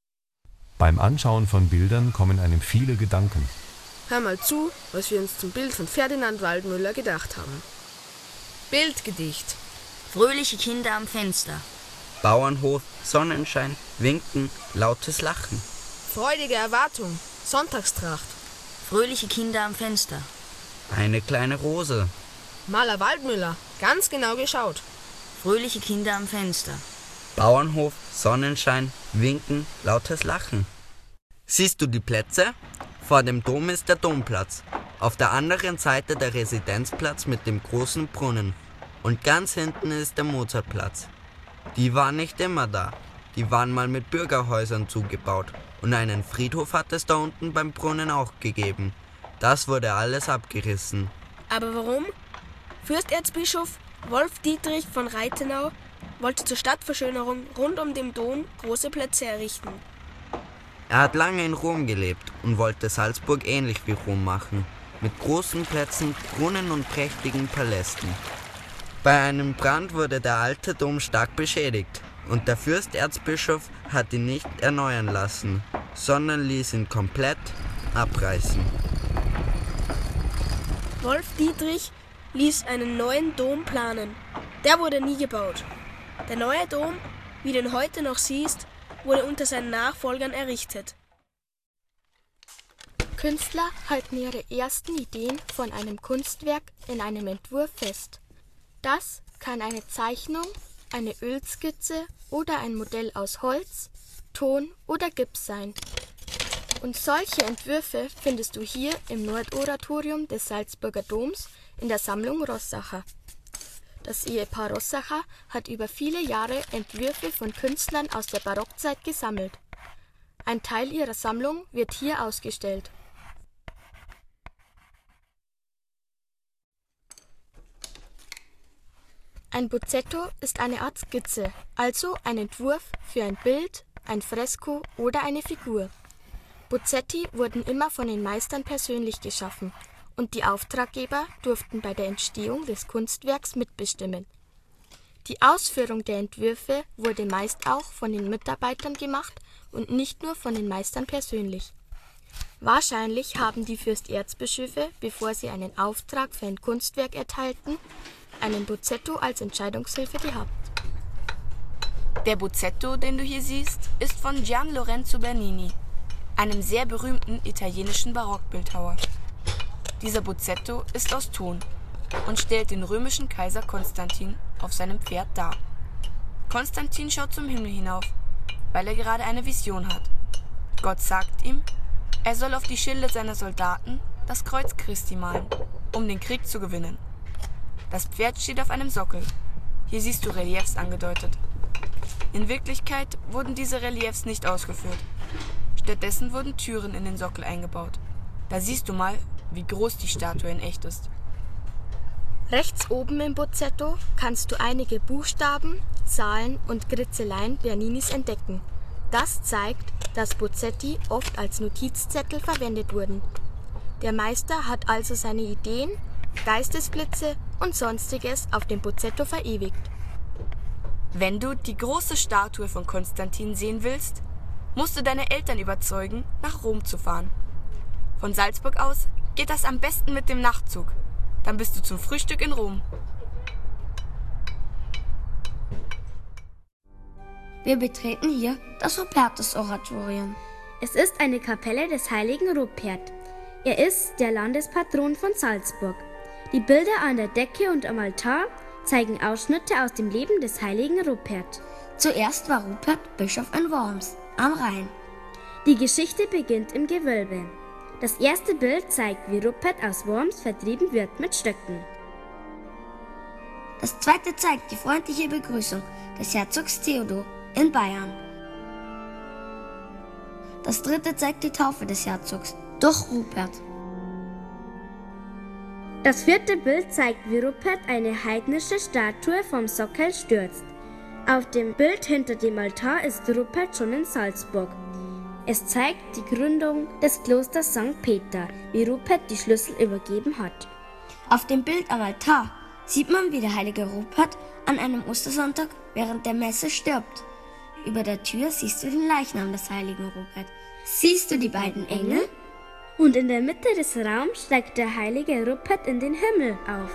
Beim Anschauen von Bildern kommen einem viele Gedanken. Hör mal zu, was wir uns zum Bild von Ferdinand Waldmüller gedacht haben. Bildgedicht. Fröhliche Kinder am Fenster. Bauernhof, Sonnenschein, Winken, lautes Lachen. Freudige Erwartung, Sonntagstracht. Fröhliche Kinder am Fenster. Eine kleine Rose. Maler Waldmüller, ganz genau geschaut. Fröhliche Kinder am Fenster. Bauernhof, Sonnenschein, Winken, lautes Lachen. Siehst du die Plätze? Vor dem Dom ist der Domplatz. Auf der anderen Seite der Residenzplatz mit dem großen Brunnen. Und ganz hinten ist der Mozartplatz. Die waren nicht immer da. Die waren mal mit Bürgerhäusern zugebaut. Und einen Friedhof hat es da unten beim Brunnen auch gegeben. Das wurde alles abgerissen. Aber warum? Fürsterzbischof Wolf Dietrich von Reithenau wollte zur Stadtverschönerung rund um den Dom große Plätze errichten. Er hat lange in Rom gelebt und wollte Salzburg ähnlich wie Rom machen. Mit großen Plätzen, Brunnen und prächtigen Palästen. Bei einem Brand wurde der alte Dom stark beschädigt und der Fürsterzbischof hat ihn nicht erneuern lassen, sondern ließ ihn komplett abreißen. Wolf Dietrich ließ einen neuen Dom planen. Der wurde nie gebaut. Der neue Dom, wie du ihn heute noch siehst, wurde unter seinen Nachfolgern errichtet. Künstler halten ihre ersten Ideen von einem Kunstwerk in einem Entwurf fest. Das kann eine Zeichnung, eine Ölskizze oder ein Modell aus Holz, Ton oder Gips sein. Und solche Entwürfe findest du hier im Nordoratorium des Salzburger Doms in der Sammlung Rossacher. Das Ehepaar Rossacher hat über viele Jahre Entwürfe von Künstlern aus der Barockzeit gesammelt. Ein Teil ihrer Sammlung wird hier ausgestellt. Ein Bozzetto ist eine Art Skizze, also ein Entwurf für ein Bild, ein Fresko oder eine Figur. Bozzetti wurden immer von den Meistern persönlich geschaffen und die Auftraggeber durften bei der Entstehung des Kunstwerks mitbestimmen. Die Ausführung der Entwürfe wurde meist auch von den Mitarbeitern gemacht und nicht nur von den Meistern persönlich. Wahrscheinlich haben die Fürsterzbischöfe, bevor sie einen Auftrag für ein Kunstwerk erteilten, einen Bozzetto als Entscheidungshilfe gehabt. Der Bozzetto, den du hier siehst, ist von Gian Lorenzo Bernini, einem sehr berühmten italienischen Barockbildhauer. Dieser Bozzetto ist aus Ton und stellt den römischen Kaiser Konstantin auf seinem Pferd dar. Konstantin schaut zum Himmel hinauf, weil er gerade eine Vision hat. Gott sagt ihm, er soll auf die Schilde seiner Soldaten das Kreuz Christi malen, um den Krieg zu gewinnen. Das Pferd steht auf einem Sockel. Hier siehst du Reliefs angedeutet. In Wirklichkeit wurden diese Reliefs nicht ausgeführt. Stattdessen wurden Türen in den Sockel eingebaut. Da siehst du mal, wie groß die Statue in echt ist. Rechts oben im Bozzetto kannst du einige Buchstaben, Zahlen und Kritzeleien Berninis entdecken. Das zeigt, dass Bozzetti oft als Notizzettel verwendet wurden. Der Meister hat also seine Ideen, Geistesblitze und Sonstiges auf dem Bozzetto verewigt. Wenn du die große Statue von Konstantin sehen willst, musst du deine Eltern überzeugen, nach Rom zu fahren. Von Salzburg aus geht das am besten mit dem Nachtzug. Dann bist du zum Frühstück in Rom. Wir betreten hier das Rupertus-Oratorium. Es ist eine Kapelle des heiligen Rupert. Er ist der Landespatron von Salzburg. Die Bilder an der Decke und am Altar zeigen Ausschnitte aus dem Leben des heiligen Rupert. Zuerst war Rupert Bischof in Worms am Rhein. Die Geschichte beginnt im Gewölbe. Das erste Bild zeigt, wie Rupert aus Worms vertrieben wird mit Stöcken. Das zweite zeigt die freundliche Begrüßung des Herzogs Theodor in Bayern. Das dritte zeigt die Taufe des Herzogs durch Rupert. Das vierte Bild zeigt, wie Rupert eine heidnische Statue vom Sockel stürzt. Auf dem Bild hinter dem Altar ist Rupert schon in Salzburg. Es zeigt die Gründung des Klosters Sankt Peter, wie Rupert die Schlüssel übergeben hat. Auf dem Bild am Altar sieht man, wie der heilige Rupert an einem Ostersonntag während der Messe stirbt. Über der Tür siehst du den Leichnam des heiligen Rupert. Siehst du die beiden Engel? Und in der Mitte des Raums steigt der heilige Rupert in den Himmel auf.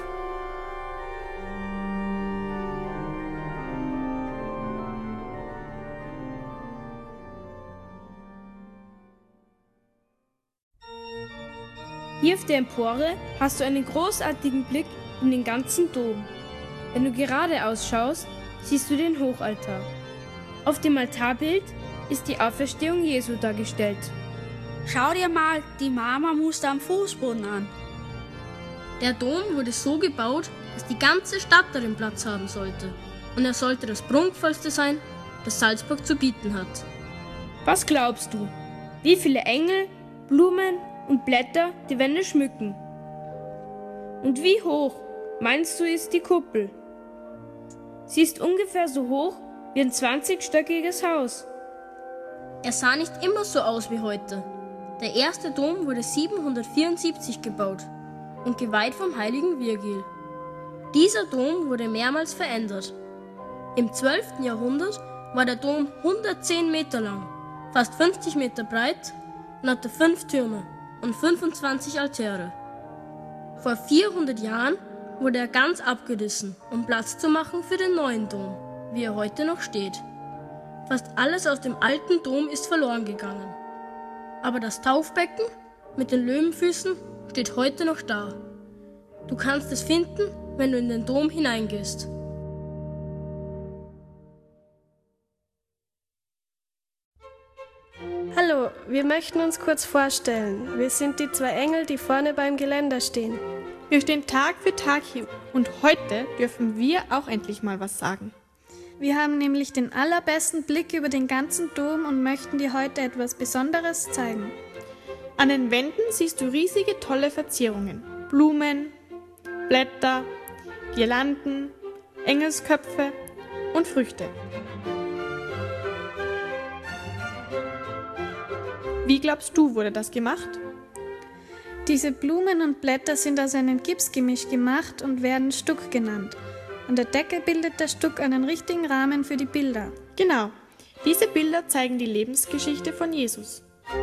Hier auf der Empore hast du einen großartigen Blick in den ganzen Dom. Wenn du geradeaus schaust, siehst du den Hochaltar. Auf dem Altarbild ist die Auferstehung Jesu dargestellt. Schau dir mal die Marmormuster am Fußboden an. Der Dom wurde so gebaut, dass die ganze Stadt darin Platz haben sollte. Und er sollte das prunkvollste sein, das Salzburg zu bieten hat. Was glaubst du? Wie viele Engel, Blumen und Blätter die Wände schmücken? Und wie hoch, meinst du, ist die Kuppel? Sie ist ungefähr so hoch wie ein zwanzigstöckiges Haus. Er sah nicht immer so aus wie heute. Der erste Dom wurde siebenhundertvierundsiebzig gebaut und geweiht vom heiligen Virgil. Dieser Dom wurde mehrmals verändert. Im zwölften Jahrhundert war der Dom hundertzehn Meter lang, fast fünfzig Meter breit und hatte fünf Türme und fünfundzwanzig Altäre. Vor vierhundert Jahren wurde er ganz abgerissen, um Platz zu machen für den neuen Dom, wie er heute noch steht. Fast alles aus dem alten Dom ist verloren gegangen. Aber das Taufbecken mit den Löwenfüßen steht heute noch da. Du kannst es finden, wenn du in den Dom hineingehst. Hallo, wir möchten uns kurz vorstellen. Wir sind die zwei Engel, die vorne beim Geländer stehen. Wir Wir stehen Tag für Tag hier und heute dürfen wir auch endlich mal was sagen. Wir haben nämlich den allerbesten Blick über den ganzen Dom und möchten dir heute etwas Besonderes zeigen. An den Wänden siehst du riesige tolle Verzierungen. Blumen, Blätter, Girlanden, Engelsköpfe und Früchte. Wie glaubst du, wurde das gemacht? Diese Blumen und Blätter sind aus einem Gipsgemisch gemacht und werden Stuck genannt. An der Decke bildet der Stuck einen richtigen Rahmen für die Bilder. Genau, diese Bilder zeigen die Lebensgeschichte von Jesus.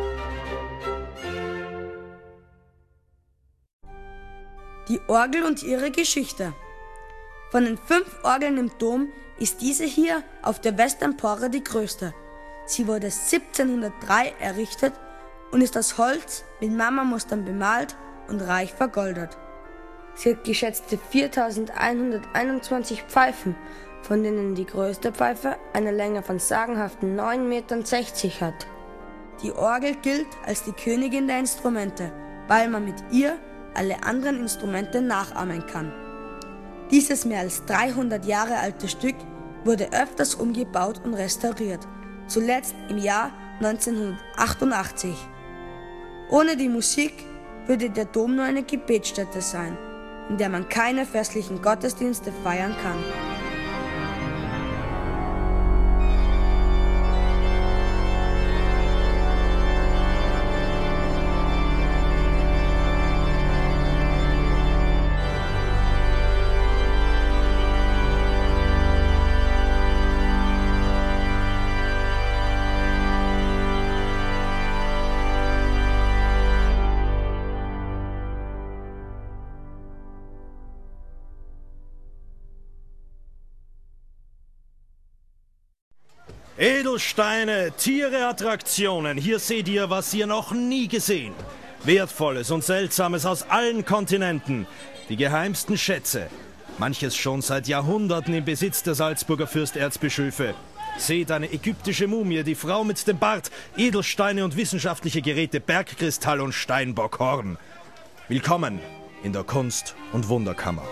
Die Orgel und ihre Geschichte. Von den fünf Orgeln im Dom ist diese hier auf der Westempore die größte. Sie wurde siebzehnhundertdrei errichtet und ist aus Holz mit Marmormustern bemalt und reich vergoldet. Sie hat geschätzte viertausendeinhunderteinundzwanzig Pfeifen, von denen die größte Pfeife eine Länge von sagenhaften neun Meter sechzig hat. Die Orgel gilt als die Königin der Instrumente, weil man mit ihr alle anderen Instrumente nachahmen kann. Dieses mehr als dreihundert Jahre alte Stück wurde öfters umgebaut und restauriert, zuletzt im Jahr neunzehnhundertachtundachtzig. Ohne die Musik würde der Dom nur eine Gebetsstätte sein, in der man keine festlichen Gottesdienste feiern kann. Edelsteine, Tiere, Attraktionen. Hier seht ihr, was ihr noch nie gesehen. Wertvolles und Seltsames aus allen Kontinenten. Die geheimsten Schätze. Manches schon seit Jahrhunderten im Besitz der Salzburger Fürsterzbischöfe. Seht eine ägyptische Mumie, die Frau mit dem Bart, Edelsteine und wissenschaftliche Geräte, Bergkristall und Steinbockhorn. Willkommen in der Kunst- und Wunderkammer.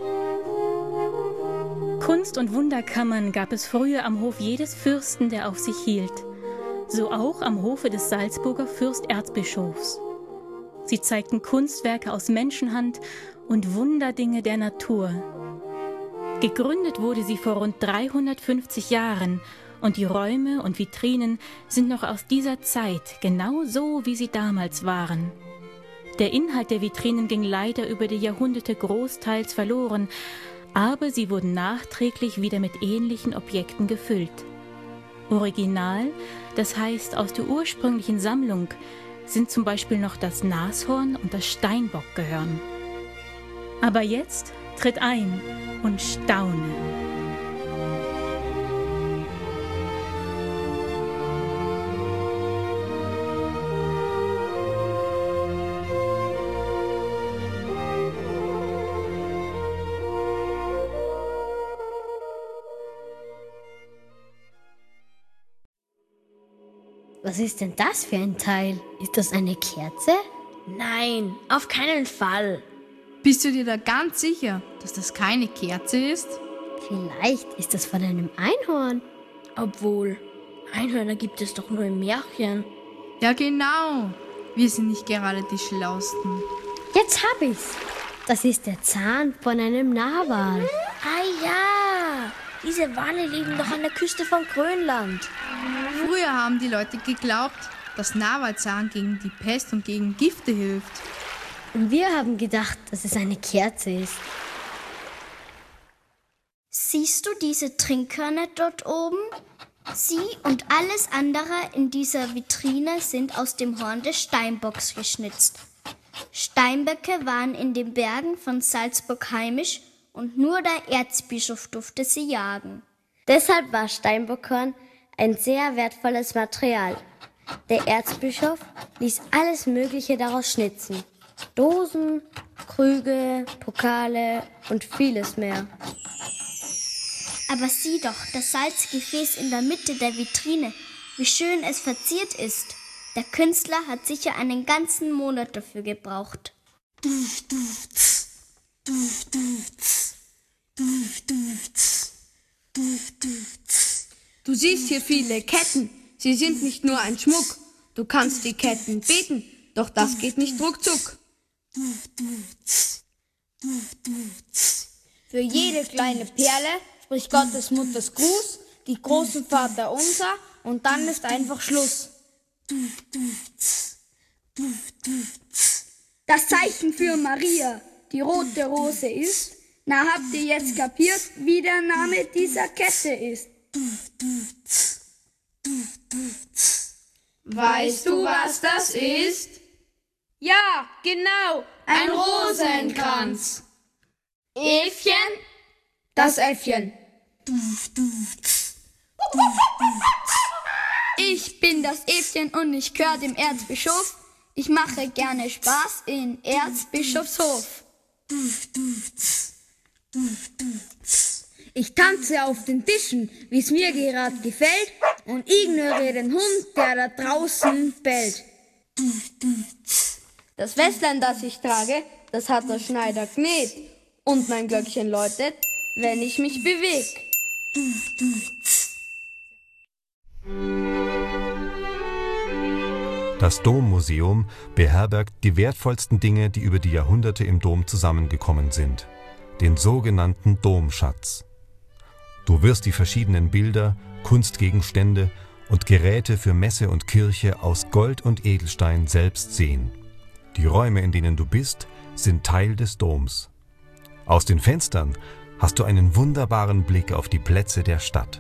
Kunst- und Wunderkammern gab es früher am Hof jedes Fürsten, der auf sich hielt. So auch am Hofe des Salzburger Fürsterzbischofs. Sie zeigten Kunstwerke aus Menschenhand und Wunderdinge der Natur. Gegründet wurde sie vor rund dreihundertfünfzig Jahren und die Räume und Vitrinen sind noch aus dieser Zeit, genau so, wie sie damals waren. Der Inhalt der Vitrinen ging leider über die Jahrhunderte großteils verloren, aber sie wurden nachträglich wieder mit ähnlichen Objekten gefüllt. Original, das heißt aus der ursprünglichen Sammlung, sind zum Beispiel noch das Nashorn und das Steinbockgehörn. Aber jetzt tritt ein und staune. Was ist denn das für ein Teil? Ist das eine Kerze? Nein, auf keinen Fall. Bist du dir da ganz sicher, dass das keine Kerze ist? Vielleicht ist das von einem Einhorn. Obwohl, Einhörner gibt es doch nur im Märchen. Ja genau, wir sind nicht gerade die Schlausten. Jetzt hab ich's. Das ist der Zahn von einem Narwal. Ah ja, diese Wale leben doch an der Küste von Grönland. Früher haben die Leute geglaubt, dass Narwalzahn gegen die Pest und gegen Gifte hilft. Und wir haben gedacht, dass es eine Kerze ist. Siehst du diese Trinkkörner dort oben? Sie und alles andere in dieser Vitrine sind aus dem Horn des Steinbocks geschnitzt. Steinböcke waren in den Bergen von Salzburg heimisch und nur der Erzbischof durfte sie jagen. Deshalb war Steinbockhorn ein sehr wertvolles Material. Der Erzbischof ließ alles Mögliche daraus schnitzen. Dosen, Krüge, Pokale und vieles mehr. Aber sieh doch, das Salzgefäß in der Mitte der Vitrine, wie schön es verziert ist. Der Künstler hat sicher einen ganzen Monat dafür gebraucht. Du siehst hier viele Ketten. Sie sind nicht nur ein Schmuck. Du kannst die Ketten beten, doch das geht nicht ruckzuck. Für jede kleine Perle spricht Gottes Mutters Gruß, die großen Vater unser und dann ist einfach Schluss. Das Zeichen für Maria, die rote Rose ist, na habt ihr jetzt kapiert, wie der Name dieser Kette ist? Weißt du, was das ist? Ja, genau, ein Rosenkranz. Äffchen? Das Äffchen. Ich bin das Äffchen und ich gehör dem Erzbischof. Ich mache gerne Spaß in Erzbischofshof. Ich tanze auf den Tischen, wie's mir gerade gefällt, und ignoriere den Hund, der da draußen bellt. Das Westlein, das ich trage, das hat der Schneider genäht, und mein Glöckchen läutet, wenn ich mich beweg. Das Dommuseum beherbergt die wertvollsten Dinge, die über die Jahrhunderte im Dom zusammengekommen sind. Den sogenannten Domschatz. Du wirst die verschiedenen Bilder, Kunstgegenstände und Geräte für Messe und Kirche aus Gold und Edelstein selbst sehen. Die Räume, in denen du bist, sind Teil des Doms. Aus den Fenstern hast du einen wunderbaren Blick auf die Plätze der Stadt.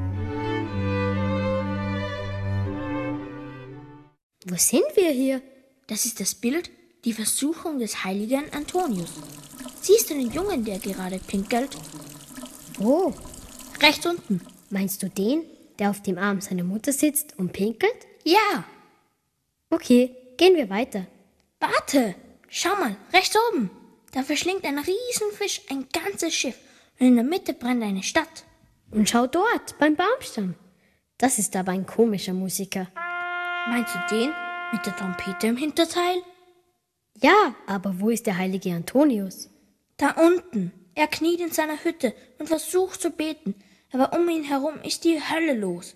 Wo sind wir hier? Das ist das Bild, die Versuchung des heiligen Antonius. Siehst du den Jungen, der gerade pinkelt? Wo? Rechts unten. Meinst du den, der auf dem Arm seiner Mutter sitzt und pinkelt? Ja. Okay, gehen wir weiter. Warte, schau mal, rechts oben. Da verschlingt ein Riesenfisch ein ganzes Schiff und in der Mitte brennt eine Stadt. Und schau dort, beim Baumstamm. Das ist aber ein komischer Musiker. Meinst du den mit der Trompete im Hinterteil? Ja, aber wo ist der heilige Antonius? Da unten. Er kniet in seiner Hütte und versucht zu beten, aber um ihn herum ist die Hölle los.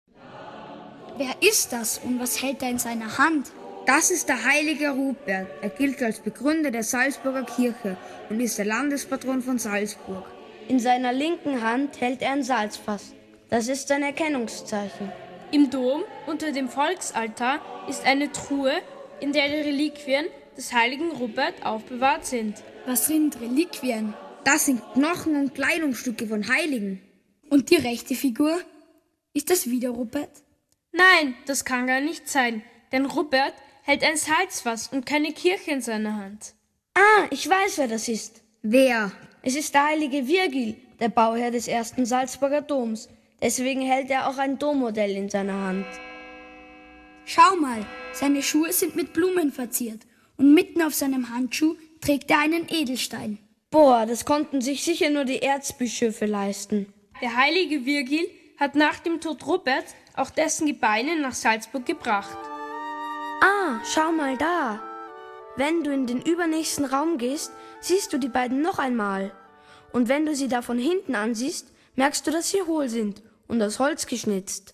Wer ist das und was hält er in seiner Hand? Das ist der heilige Rupert. Er gilt als Begründer der Salzburger Kirche und ist der Landespatron von Salzburg. In seiner linken Hand hält er ein Salzfass. Das ist sein Erkennungszeichen. Im Dom unter dem Volksaltar ist eine Truhe, in der die Reliquien des heiligen Rupert aufbewahrt sind. Was sind Reliquien? Das sind Knochen und Kleidungsstücke von Heiligen. Und die rechte Figur? Ist das wieder Rupert? Nein, das kann gar nicht sein, denn Rupert hält ein Salzfass und keine Kirche in seiner Hand. Ah, ich weiß, wer das ist. Wer? Es ist der heilige Virgil, der Bauherr des ersten Salzburger Doms. Deswegen hält er auch ein Dommodell in seiner Hand. Schau mal, seine Schuhe sind mit Blumen verziert und mitten auf seinem Handschuh trägt er einen Edelstein. Boah, das konnten sich sicher nur die Erzbischöfe leisten. Der heilige Virgil hat nach dem Tod Ruperts auch dessen Gebeine nach Salzburg gebracht. Ah, schau mal da. Wenn du in den übernächsten Raum gehst, siehst du die beiden noch einmal. Und wenn du sie da von hinten ansiehst, merkst du, dass sie hohl sind und aus Holz geschnitzt.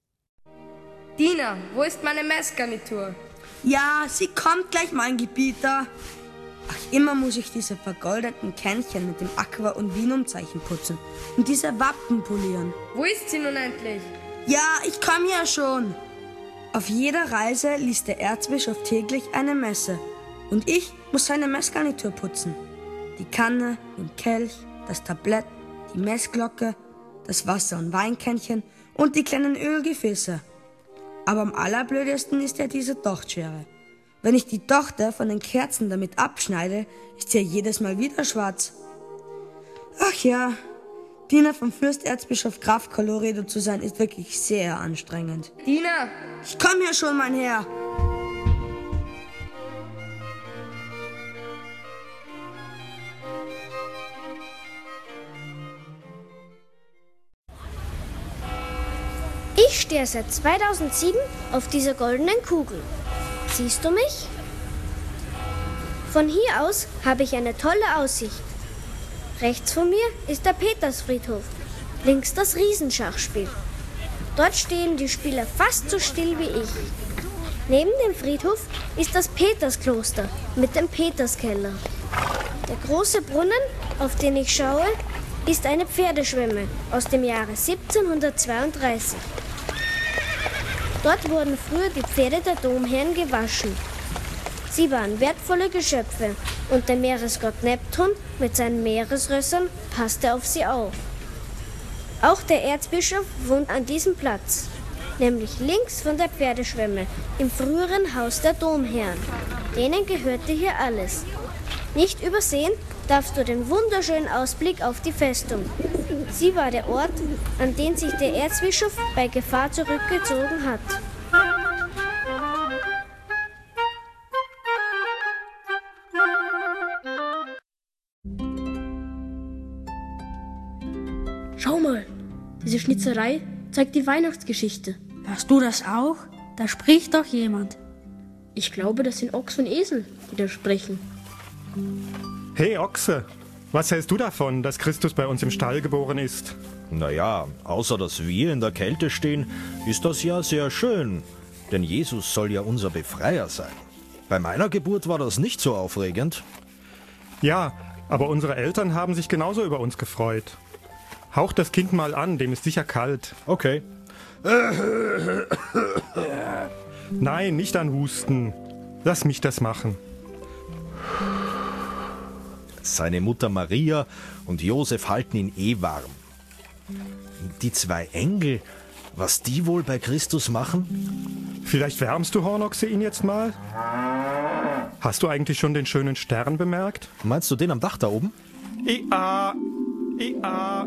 Dina, wo ist meine Messgarnitur? Ja, sie kommt gleich, mein Gebieter. Ach, immer muss ich diese vergoldeten Kännchen mit dem Aqua- und Vinum-Zeichen putzen und diese Wappen polieren. Wo ist sie nun endlich? Ja, ich komme ja schon. Auf jeder Reise liest der Erzbischof täglich eine Messe und ich muss seine Messgarnitur putzen. Die Kanne, den Kelch, das Tablett, die Messglocke, das Wasser- und Weinkännchen und die kleinen Ölgefäße. Aber am allerblödesten ist ja diese Dochtschere. Wenn ich die Tochter von den Kerzen damit abschneide, ist sie ja jedes Mal wieder schwarz. Ach ja, Diener vom Fürsterzbischof Graf Colloredo zu sein, ist wirklich sehr anstrengend. Dina! Ich komme ja schon, mein Herr! Ich stehe seit zweitausendsieben auf dieser goldenen Kugel. Siehst du mich? Von hier aus habe ich eine tolle Aussicht. Rechts von mir ist der Petersfriedhof, links das Riesenschachspiel. Dort stehen die Spieler fast so still wie ich. Neben dem Friedhof ist das Peterskloster mit dem Peterskeller. Der große Brunnen, auf den ich schaue, ist eine Pferdeschwemme aus dem Jahre siebzehnhundertzweiunddreißig. Dort wurden früher die Pferde der Domherren gewaschen. Sie waren wertvolle Geschöpfe und der Meeresgott Neptun mit seinen Meeresrössern passte auf sie auf. Auch der Erzbischof wohnt an diesem Platz, nämlich links von der Pferdeschwemme im früheren Haus der Domherren. Denen gehörte hier alles. Nicht übersehen darfst du den wunderschönen Ausblick auf die Festung. Sie war der Ort, an den sich der Erzbischof bei Gefahr zurückgezogen hat. Schau mal, diese Schnitzerei zeigt die Weihnachtsgeschichte. Hörst du das auch? Da spricht doch jemand. Ich glaube, das sind Ochs und Esel, die da sprechen. Hey Ochse, was hältst du davon, dass Christus bei uns im Stall geboren ist? Naja, außer dass wir in der Kälte stehen, ist das ja sehr schön. Denn Jesus soll ja unser Befreier sein. Bei meiner Geburt war das nicht so aufregend. Ja, aber unsere Eltern haben sich genauso über uns gefreut. Hauch das Kind mal an, dem ist sicher kalt. Okay. Nein, nicht anhusten. Lass mich das machen. Seine Mutter Maria und Josef halten ihn eh warm. Die zwei Engel, was die wohl bei Christus machen? Vielleicht wärmst du, Hornochse, ihn jetzt mal? Hast du eigentlich schon den schönen Stern bemerkt? Meinst du den am Dach da oben? Ia, ia.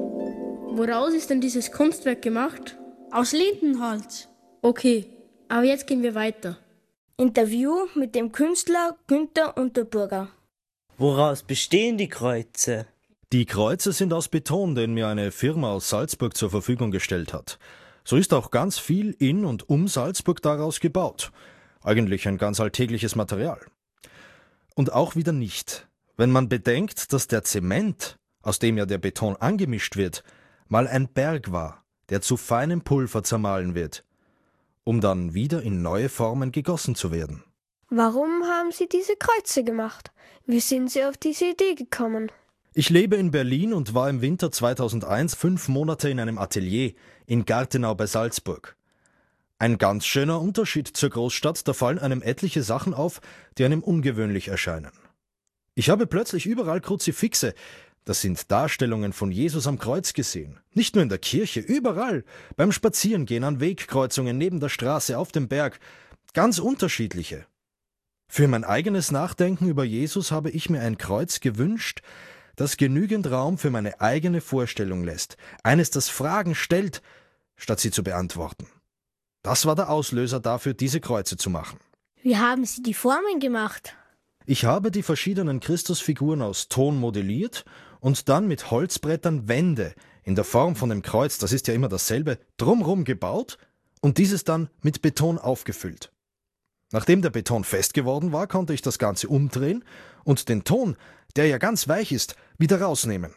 Woraus ist denn dieses Kunstwerk gemacht? Aus Lindenholz. Okay, aber jetzt gehen wir weiter. Interview mit dem Künstler Günther Unterburger. Woraus bestehen die Kreuze? Die Kreuze sind aus Beton, den mir eine Firma aus Salzburg zur Verfügung gestellt hat. So ist auch ganz viel in und um Salzburg daraus gebaut. Eigentlich ein ganz alltägliches Material. Und auch wieder nicht, wenn man bedenkt, dass der Zement, aus dem ja der Beton angemischt wird, mal ein Berg war, der zu feinem Pulver zermahlen wird, um dann wieder in neue Formen gegossen zu werden. Warum haben Sie diese Kreuze gemacht? Wie sind Sie auf diese Idee gekommen? Ich lebe in Berlin und war im Winter zweitausendeins fünf Monate in einem Atelier in Gartenau bei Salzburg. Ein ganz schöner Unterschied zur Großstadt, da fallen einem etliche Sachen auf, die einem ungewöhnlich erscheinen. Ich habe plötzlich überall Kruzifixe, das sind Darstellungen von Jesus am Kreuz gesehen. Nicht nur in der Kirche, überall, beim Spazierengehen an Wegkreuzungen, neben der Straße, auf dem Berg, ganz unterschiedliche. Für mein eigenes Nachdenken über Jesus habe ich mir ein Kreuz gewünscht, das genügend Raum für meine eigene Vorstellung lässt, eines, das Fragen stellt, statt sie zu beantworten. Das war der Auslöser dafür, diese Kreuze zu machen. Wie haben Sie die Formen gemacht? Ich habe die verschiedenen Christusfiguren aus Ton modelliert und dann mit Holzbrettern Wände in der Form von dem Kreuz, das ist ja immer dasselbe, drumrum gebaut und dieses dann mit Beton aufgefüllt. Nachdem der Beton fest geworden war, konnte ich das Ganze umdrehen und den Ton, der ja ganz weich ist, wieder rausnehmen.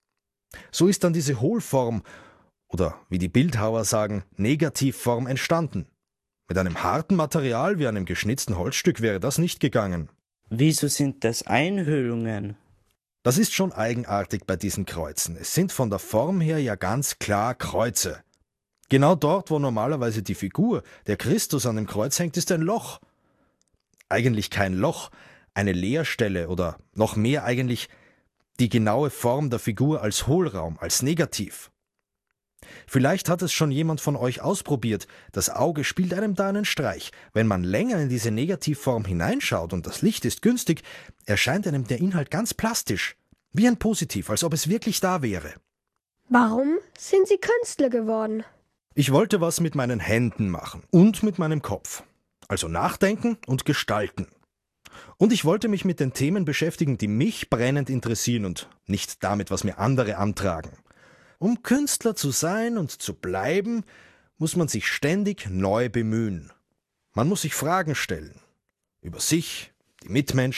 So ist dann diese Hohlform, oder wie die Bildhauer sagen, Negativform entstanden. Mit einem harten Material wie einem geschnitzten Holzstück wäre das nicht gegangen. Wieso sind das Einhüllungen? Das ist schon eigenartig bei diesen Kreuzen. Es sind von der Form her ja ganz klar Kreuze. Genau dort, wo normalerweise die Figur, der Christus an dem Kreuz hängt, ist ein Loch. Eigentlich kein Loch, eine Leerstelle oder noch mehr eigentlich die genaue Form der Figur als Hohlraum, als Negativ. Vielleicht hat es schon jemand von euch ausprobiert, das Auge spielt einem da einen Streich. Wenn man länger in diese Negativform hineinschaut und das Licht ist günstig, erscheint einem der Inhalt ganz plastisch, wie ein Positiv, als ob es wirklich da wäre. Warum sind Sie Künstler geworden? Ich wollte was mit meinen Händen machen und mit meinem Kopf. Also nachdenken und gestalten. Und ich wollte mich mit den Themen beschäftigen, die mich brennend interessieren und nicht damit, was mir andere antragen. Um Künstler zu sein und zu bleiben, muss man sich ständig neu bemühen. Man muss sich Fragen stellen. Über sich, die Mitmenschen,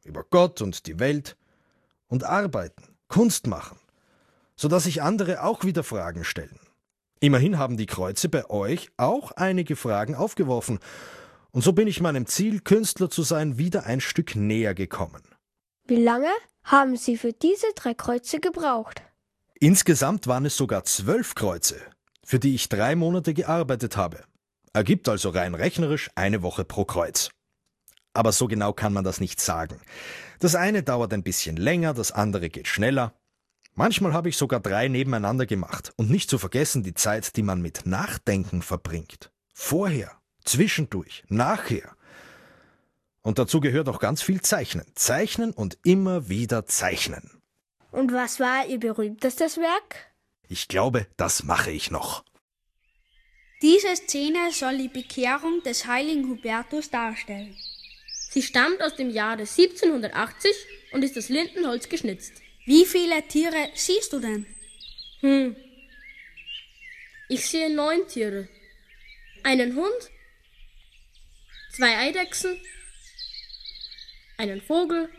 über Gott und die Welt und arbeiten, Kunst machen, sodass sich andere auch wieder Fragen stellen. Immerhin haben die Kreuze bei euch auch einige Fragen aufgeworfen, und so bin ich meinem Ziel, Künstler zu sein, wieder ein Stück näher gekommen. Wie lange haben Sie für diese drei Kreuze gebraucht? Insgesamt waren es sogar zwölf Kreuze, für die ich drei Monate gearbeitet habe. Ergibt also rein rechnerisch eine Woche pro Kreuz. Aber so genau kann man das nicht sagen. Das eine dauert ein bisschen länger, das andere geht schneller. Manchmal habe ich sogar drei nebeneinander gemacht. Und nicht zu vergessen die Zeit, die man mit Nachdenken verbringt. Vorher, zwischendurch, nachher. Und dazu gehört auch ganz viel Zeichnen. Zeichnen und immer wieder zeichnen. Und was war Ihr berühmtestes Werk? Ich glaube, das mache ich noch. Diese Szene soll die Bekehrung des heiligen Hubertus darstellen. Sie stammt aus dem Jahre siebzehnhundertachtzig und ist aus Lindenholz geschnitzt. Wie viele Tiere siehst du denn? Hm. Ich sehe neun Tiere. Einen Hund, zwei Eidechsen, einen Vogel,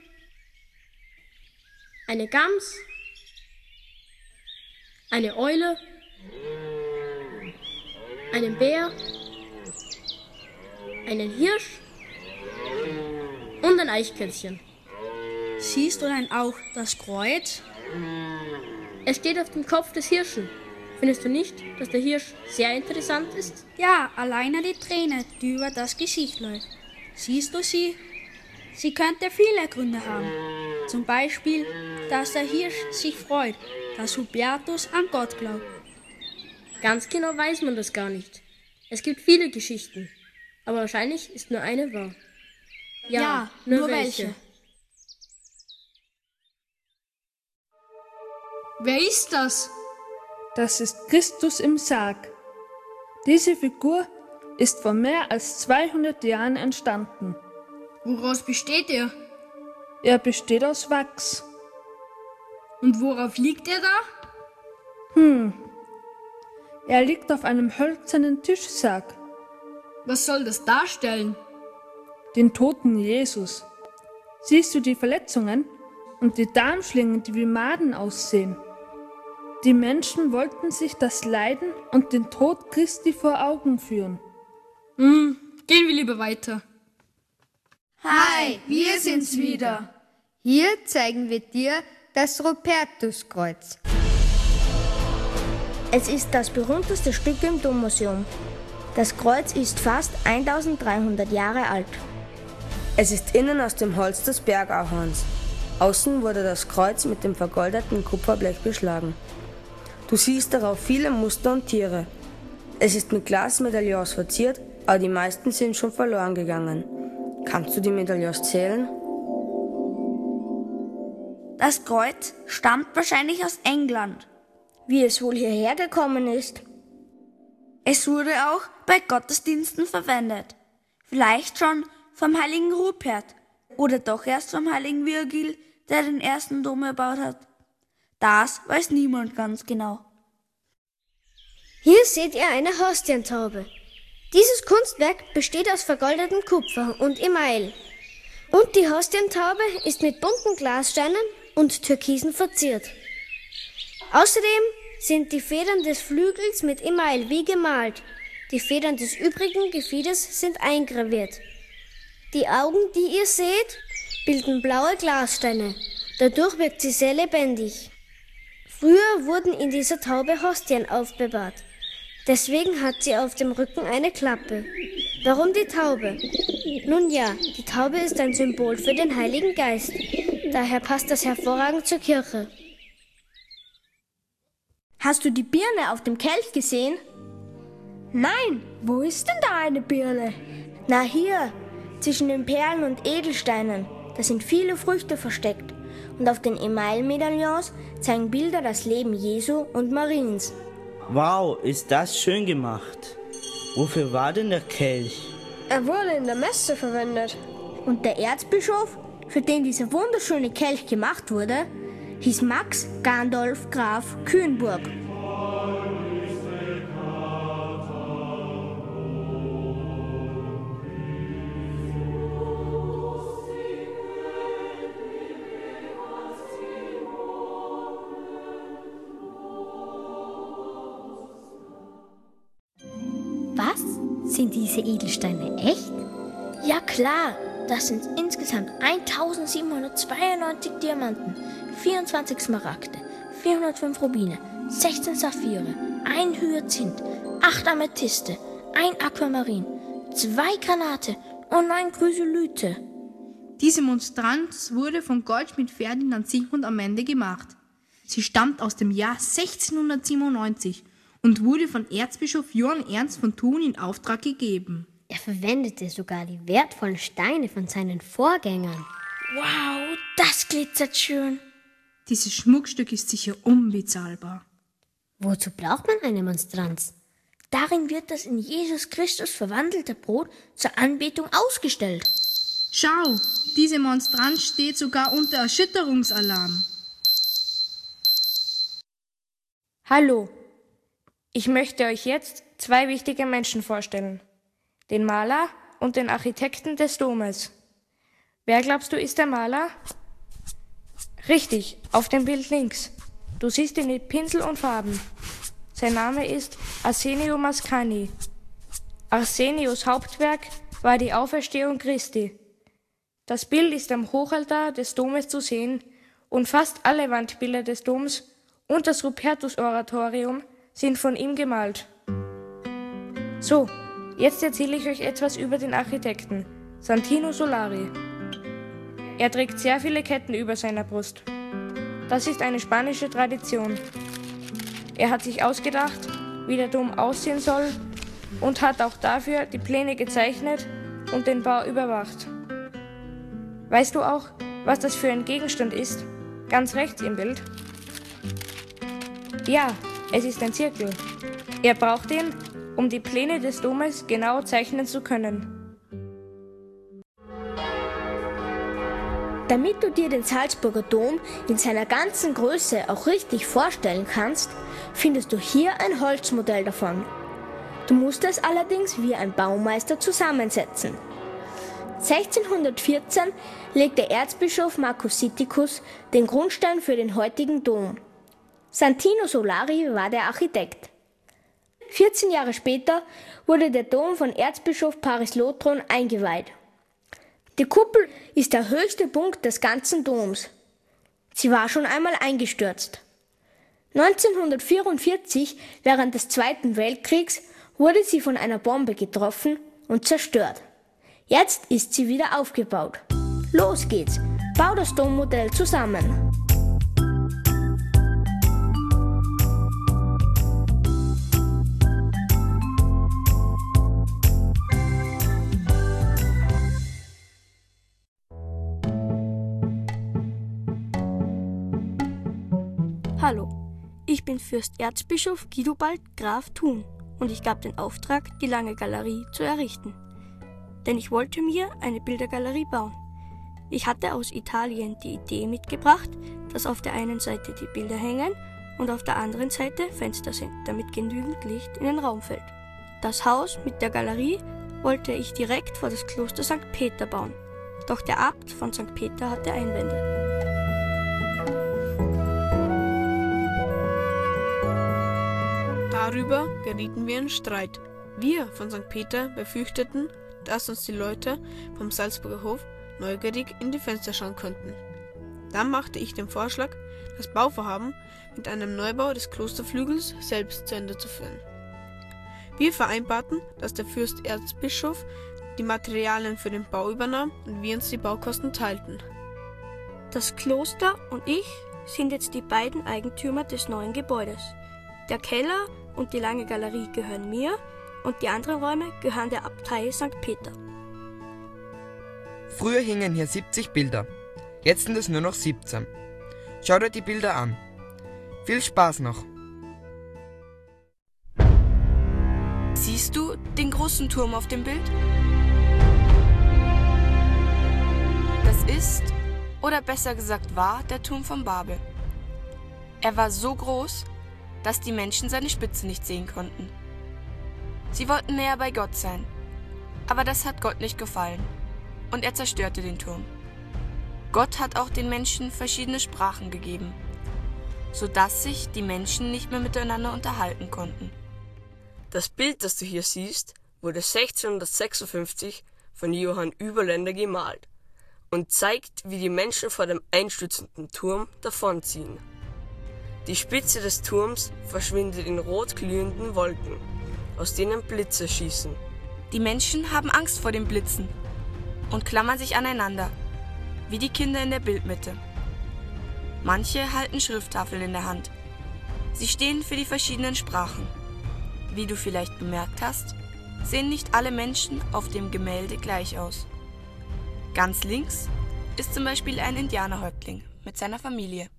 eine Gams, eine Eule, einen Bär, einen Hirsch und ein Eichkätzchen. Siehst du denn auch das Kreuz? Es steht auf dem Kopf des Hirschen. Findest du nicht, dass der Hirsch sehr interessant ist? Ja, alleine die Träne, die über das Gesicht läuft. Siehst du sie? Sie könnte viele Gründe haben. Zum Beispiel, dass der Hirsch sich freut, dass Hubertus an Gott glaubt. Ganz genau weiß man das gar nicht. Es gibt viele Geschichten, aber wahrscheinlich ist nur eine wahr. Ja, ja nur, nur welche. welche. Wer ist das? Das ist Christus im Sarg. Diese Figur ist vor mehr als zweihundert Jahren entstanden. Woraus besteht er? Er besteht aus Wachs. Und worauf liegt er da? Hm. Er liegt auf einem hölzernen Tischsarg. Was soll das darstellen? Den toten Jesus. Siehst du die Verletzungen und die Darmschlingen, die wie Maden aussehen? Die Menschen wollten sich das Leiden und den Tod Christi vor Augen führen. Hm, gehen wir lieber weiter. Hi, wir sind's wieder. Hier zeigen wir dir das Rupertuskreuz. Es ist das berühmteste Stück im Dommuseum. Das Kreuz ist fast eintausenddreihundert Jahre alt. Es ist innen aus dem Holz des Bergahorns. Außen wurde das Kreuz mit dem vergoldeten Kupferblech beschlagen. Du siehst darauf viele Muster und Tiere. Es ist mit Glasmedaillons verziert, aber die meisten sind schon verloren gegangen. Kannst du die Medaillons zählen? Das Kreuz stammt wahrscheinlich aus England. Wie es wohl hierher gekommen ist? Es wurde auch bei Gottesdiensten verwendet. Vielleicht schon vom heiligen Rupert oder doch erst vom heiligen Virgil, der den ersten Dom erbaut hat. Das weiß niemand ganz genau. Hier seht ihr eine Hostientaube. Dieses Kunstwerk besteht aus vergoldetem Kupfer und Email. Und die Hostientaube ist mit bunten Glassteinen und Türkisen verziert. Außerdem sind die Federn des Flügels mit Email wie gemalt. Die Federn des übrigen Gefieders sind eingraviert. Die Augen, die ihr seht, bilden blaue Glassteine. Dadurch wirkt sie sehr lebendig. Früher wurden in dieser Taube Hostien aufbewahrt. Deswegen hat sie auf dem Rücken eine Klappe. Warum die Taube? Nun ja, die Taube ist ein Symbol für den Heiligen Geist. Daher passt das hervorragend zur Kirche. Hast du die Birne auf dem Kelch gesehen? Nein, wo ist denn da eine Birne? Na hier, zwischen den Perlen und Edelsteinen. Da sind viele Früchte versteckt. Und auf den Email-Medaillons zeigen Bilder das Leben Jesu und Mariens. Wow, ist das schön gemacht. Wofür war denn der Kelch? Er wurde in der Messe verwendet. Und der Erzbischof, für den dieser wunderschöne Kelch gemacht wurde, hieß Max Gandolf Graf Kühnburg. Sind diese Edelsteine echt? Ja klar, das sind insgesamt eintausendsiebenhundertzweiundneunzig Diamanten, vierundzwanzig Smaragde, vierhundertfünf Rubine, sechzehn Saphire, ein Hyazinth, acht Amethyste, ein Aquamarin, zwei Granate und neun Chrysolyte. Diese Monstranz wurde von Goldschmied Ferdinand Sigmund am Ende gemacht. Sie stammt aus dem Jahr sechzehnhundertsiebenundneunzig und wurde von Erzbischof Johann Ernst von Thun in Auftrag gegeben. Er verwendete sogar die wertvollen Steine von seinen Vorgängern. Wow, das glitzert schön. Dieses Schmuckstück ist sicher unbezahlbar. Wozu braucht man eine Monstranz? Darin wird das in Jesus Christus verwandelte Brot zur Anbetung ausgestellt. Schau, diese Monstranz steht sogar unter Erschütterungsalarm. Hallo, ich möchte euch jetzt zwei wichtige Menschen vorstellen. Den Maler und den Architekten des Domes. Wer glaubst du ist der Maler? Richtig, auf dem Bild links. Du siehst ihn mit Pinsel und Farben. Sein Name ist Arsenio Mascagni. Arsenios Hauptwerk war die Auferstehung Christi. Das Bild ist am Hochaltar des Domes zu sehen und fast alle Wandbilder des Doms und das Rupertus-Oratorium sind von ihm gemalt. So, jetzt erzähle ich euch etwas über den Architekten, Santino Solari. Er trägt sehr viele Ketten über seiner Brust. Das ist eine spanische Tradition. Er hat sich ausgedacht, wie der Dom aussehen soll und hat auch dafür die Pläne gezeichnet und den Bau überwacht. Weißt du auch, was das für ein Gegenstand ist? Ganz rechts im Bild. Ja, es ist ein Zirkel. Er braucht ihn, um die Pläne des Domes genau zeichnen zu können. Damit du dir den Salzburger Dom in seiner ganzen Größe auch richtig vorstellen kannst, findest du hier ein Holzmodell davon. Du musst es allerdings wie ein Baumeister zusammensetzen. sechzehnhundertvierzehn legte Erzbischof Marcus Sitticus den Grundstein für den heutigen Dom. Santino Solari war der Architekt. vierzehn Jahre später wurde der Dom von Erzbischof Paris Lothron eingeweiht. Die Kuppel ist der höchste Punkt des ganzen Doms. Sie war schon einmal eingestürzt. neunzehnhundertvierundvierzig, während des Zweiten Weltkriegs, wurde sie von einer Bombe getroffen und zerstört. Jetzt ist sie wieder aufgebaut. Los geht's, bau das Dommodell zusammen. Hallo, ich bin Fürsterzbischof Guidobald Graf Thun und ich gab den Auftrag, die Lange Galerie zu errichten. Denn ich wollte mir eine Bildergalerie bauen. Ich hatte aus Italien die Idee mitgebracht, dass auf der einen Seite die Bilder hängen und auf der anderen Seite Fenster sind, damit genügend Licht in den Raum fällt. Das Haus mit der Galerie wollte ich direkt vor das Kloster Sankt Peter bauen. Doch der Abt von Sankt Peter hatte Einwände. Darüber gerieten wir in Streit. Wir von Sankt Peter befürchteten, dass uns die Leute vom Salzburger Hof neugierig in die Fenster schauen könnten. Dann machte ich den Vorschlag, das Bauvorhaben mit einem Neubau des Klosterflügels selbst zu Ende zu führen. Wir vereinbarten, dass der Fürsterzbischof die Materialien für den Bau übernahm und wir uns die Baukosten teilten. Das Kloster und ich sind jetzt die beiden Eigentümer des neuen Gebäudes. Der Keller und die Lange Galerie gehören mir und die anderen Räume gehören der Abtei Sankt Peter. Früher hingen hier siebzig Bilder, jetzt sind es nur noch siebzehn. Schau dir die Bilder an. Viel Spaß noch! Siehst du den großen Turm auf dem Bild? Das ist, oder besser gesagt war, der Turm von Babel. Er war so groß, dass die Menschen seine Spitze nicht sehen konnten. Sie wollten näher bei Gott sein, aber das hat Gott nicht gefallen und er zerstörte den Turm. Gott hat auch den Menschen verschiedene Sprachen gegeben, sodass sich die Menschen nicht mehr miteinander unterhalten konnten. Das Bild, das du hier siehst, wurde sechzehnhundertsechsundfünfzig von Johann Überländer gemalt und zeigt, wie die Menschen vor dem einstürzenden Turm davonziehen. Die Spitze des Turms verschwindet in rot glühenden Wolken, aus denen Blitze schießen. Die Menschen haben Angst vor den Blitzen und klammern sich aneinander, wie die Kinder in der Bildmitte. Manche halten Schrifttafeln in der Hand. Sie stehen für die verschiedenen Sprachen. Wie du vielleicht bemerkt hast, sehen nicht alle Menschen auf dem Gemälde gleich aus. Ganz links ist zum Beispiel ein Indianerhäuptling mit seiner Familie.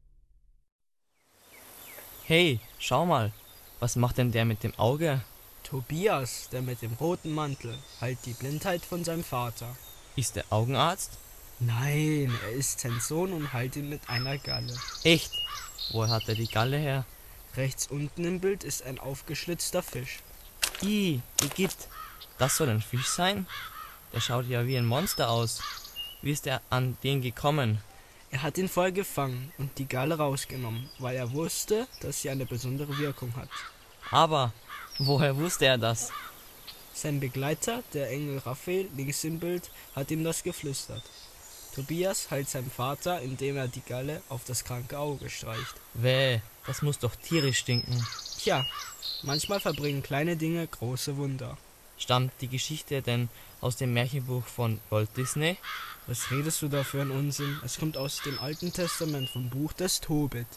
Hey, schau mal, was macht denn der mit dem Auge? Tobias, der mit dem roten Mantel, heilt die Blindheit von seinem Vater. Ist der Augenarzt? Nein, er ist sein Sohn und heilt ihn mit einer Galle. Echt? Woher hat er die Galle her? Rechts unten im Bild ist ein aufgeschlitzter Fisch. Ih, Igitt, das soll ein Fisch sein? Der schaut ja wie ein Monster aus. Wie ist er an den gekommen? Er hat ihn voll gefangen und die Galle rausgenommen, weil er wusste, dass sie eine besondere Wirkung hat. Aber woher wusste er das? Sein Begleiter, der Engel Raphael, links im Bild, hat ihm das geflüstert. Tobias heilt seinem Vater, indem er die Galle auf das kranke Auge streicht. Wäh, das muss doch tierisch stinken. Tja, manchmal verbringen kleine Dinge große Wunder. Stammt die Geschichte denn aus dem Märchenbuch von Walt Disney? Was redest du da für einen Unsinn? Es kommt aus dem Alten Testament vom Buch des Tobit.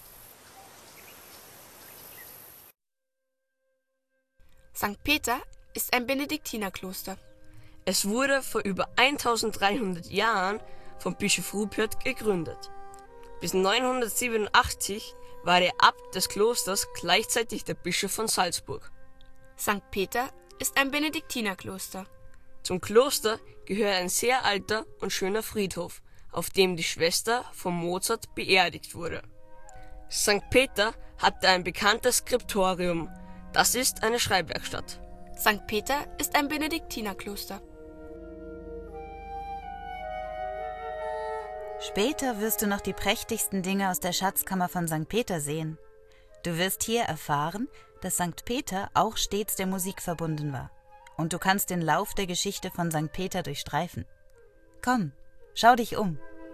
Sankt Peter ist ein Benediktinerkloster. Es wurde vor über eintausenddreihundert Jahren von Bischof Rupert gegründet. Bis neunhundertsiebenundachtzig war der Abt des Klosters gleichzeitig der Bischof von Salzburg. Sankt Peter ist ein Benediktinerkloster. Zum Kloster gehört ein sehr alter und schöner Friedhof, auf dem die Schwester von Mozart beerdigt wurde. Sankt Peter hatte ein bekanntes Skriptorium, das ist eine Schreibwerkstatt. Sankt Peter ist ein Benediktinerkloster. Später wirst du noch die prächtigsten Dinge aus der Schatzkammer von Sankt Peter sehen. Du wirst hier erfahren, dass Sankt Peter auch stets der Musik verbunden war. Und du kannst den Lauf der Geschichte von Sankt Peter durchstreifen. Komm, schau dich um.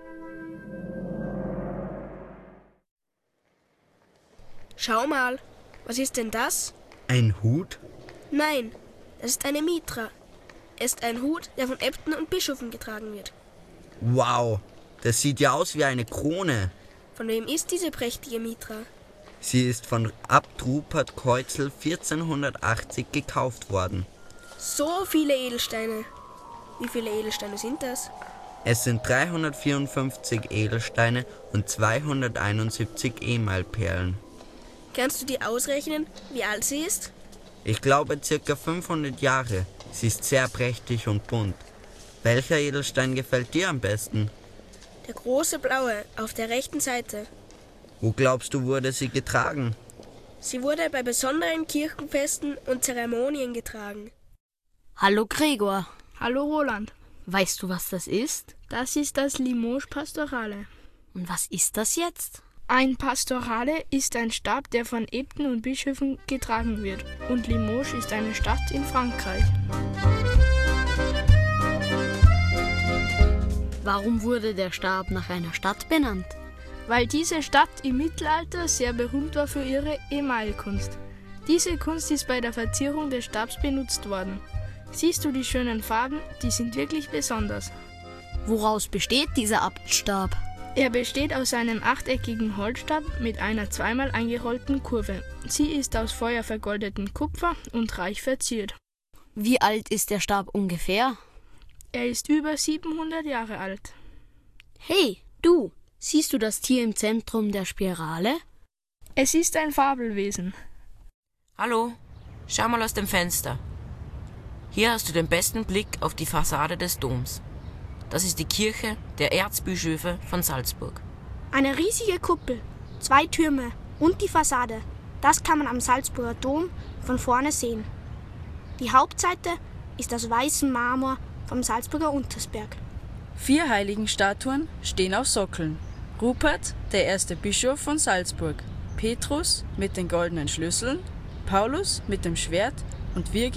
Schau mal, was ist denn das? Ein Hut? Nein, das ist eine Mitra. Es ist ein Hut, der von Äbten und Bischöfen getragen wird. Wow, das sieht ja aus wie eine Krone. Von wem ist diese prächtige Mitra? Sie ist von Abt Rupert Keutzel vierzehnhundertachtzig gekauft worden. So viele Edelsteine. Wie viele Edelsteine sind das? Es sind dreihundertvierundfünfzig Edelsteine und zweihunderteinundsiebzig Emalperlen. Kannst du dir ausrechnen, wie alt sie ist? Ich glaube circa fünfhundert Jahre. Sie ist sehr prächtig und bunt. Welcher Edelstein gefällt dir am besten? Der große blaue auf der rechten Seite. Wo glaubst du, wurde sie getragen? Sie wurde bei besonderen Kirchenfesten und Zeremonien getragen. Hallo Gregor. Hallo Roland. Weißt du, was das ist? Das ist das Limoges Pastorale. Und was ist das jetzt? Ein Pastorale ist ein Stab, der von Äbten und Bischöfen getragen wird. Und Limoges ist eine Stadt in Frankreich. Warum wurde der Stab nach einer Stadt benannt? Weil diese Stadt im Mittelalter sehr berühmt war für ihre Emailkunst. Diese Kunst ist bei der Verzierung des Stabs benutzt worden. Siehst du die schönen Farben? Die sind wirklich besonders. Woraus besteht dieser Abtstab? Er besteht aus einem achteckigen Holzstab mit einer zweimal eingerollten Kurve. Sie ist aus feuervergoldetem Kupfer und reich verziert. Wie alt ist der Stab ungefähr? Er ist über siebenhundert Jahre alt. Hey, du, siehst du das Tier im Zentrum der Spirale? Es ist ein Fabelwesen. Hallo, schau mal aus dem Fenster. Hier hast du den besten Blick auf die Fassade des Doms. Das ist die Kirche der Erzbischöfe von Salzburg. Eine riesige Kuppel, zwei Türme und die Fassade. Das kann man am Salzburger Dom von vorne sehen. Die Hauptseite ist aus weißem Marmor vom Salzburger Untersberg. Vier Heiligenstatuen stehen auf Sockeln. Rupert, der erste Bischof von Salzburg, Petrus mit den goldenen Schlüsseln, Paulus mit dem Schwert und Virgil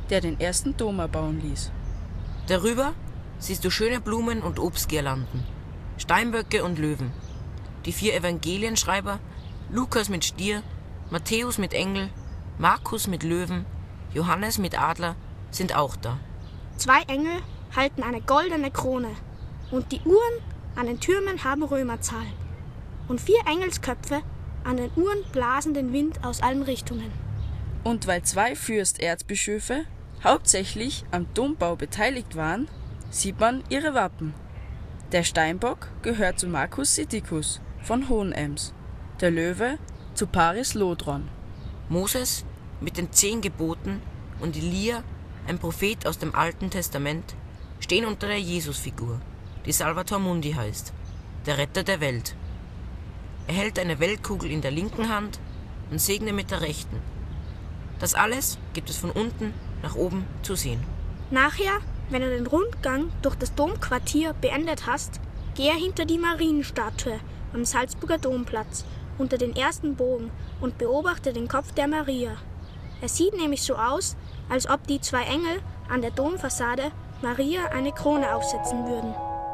der den ersten Dom erbauen ließ. Darüber siehst du schöne Blumen und Obstgirlanden, Steinböcke und Löwen. Die vier Evangelienschreiber, Lukas mit Stier, Matthäus mit Engel, Markus mit Löwen, Johannes mit Adler, sind auch da. Zwei Engel halten eine goldene Krone und die Uhren an den Türmen haben Römerzahlen. Und vier Engelsköpfe an den Uhren blasen den Wind aus allen Richtungen. Und weil zwei Fürsterzbischöfe hauptsächlich am Dombau beteiligt waren, sieht man ihre Wappen. Der Steinbock gehört zu Marcus Sitticus von Hohenems, der Löwe zu Paris Lodron. Moses mit den zehn Geboten und Elia, ein Prophet aus dem Alten Testament, stehen unter der Jesusfigur, die Salvator Mundi heißt, der Retter der Welt. Er hält eine Weltkugel in der linken Hand und Segne mit der rechten. Das alles gibt es von unten nach oben zu sehen. Nachher, wenn du den Rundgang durch das Domquartier beendet hast, gehe hinter die Marienstatue am Salzburger Domplatz unter den ersten Bogen und beobachte den Kopf der Maria. Es sieht nämlich so aus, als ob die zwei Engel an der Domfassade Maria eine Krone aufsetzen würden.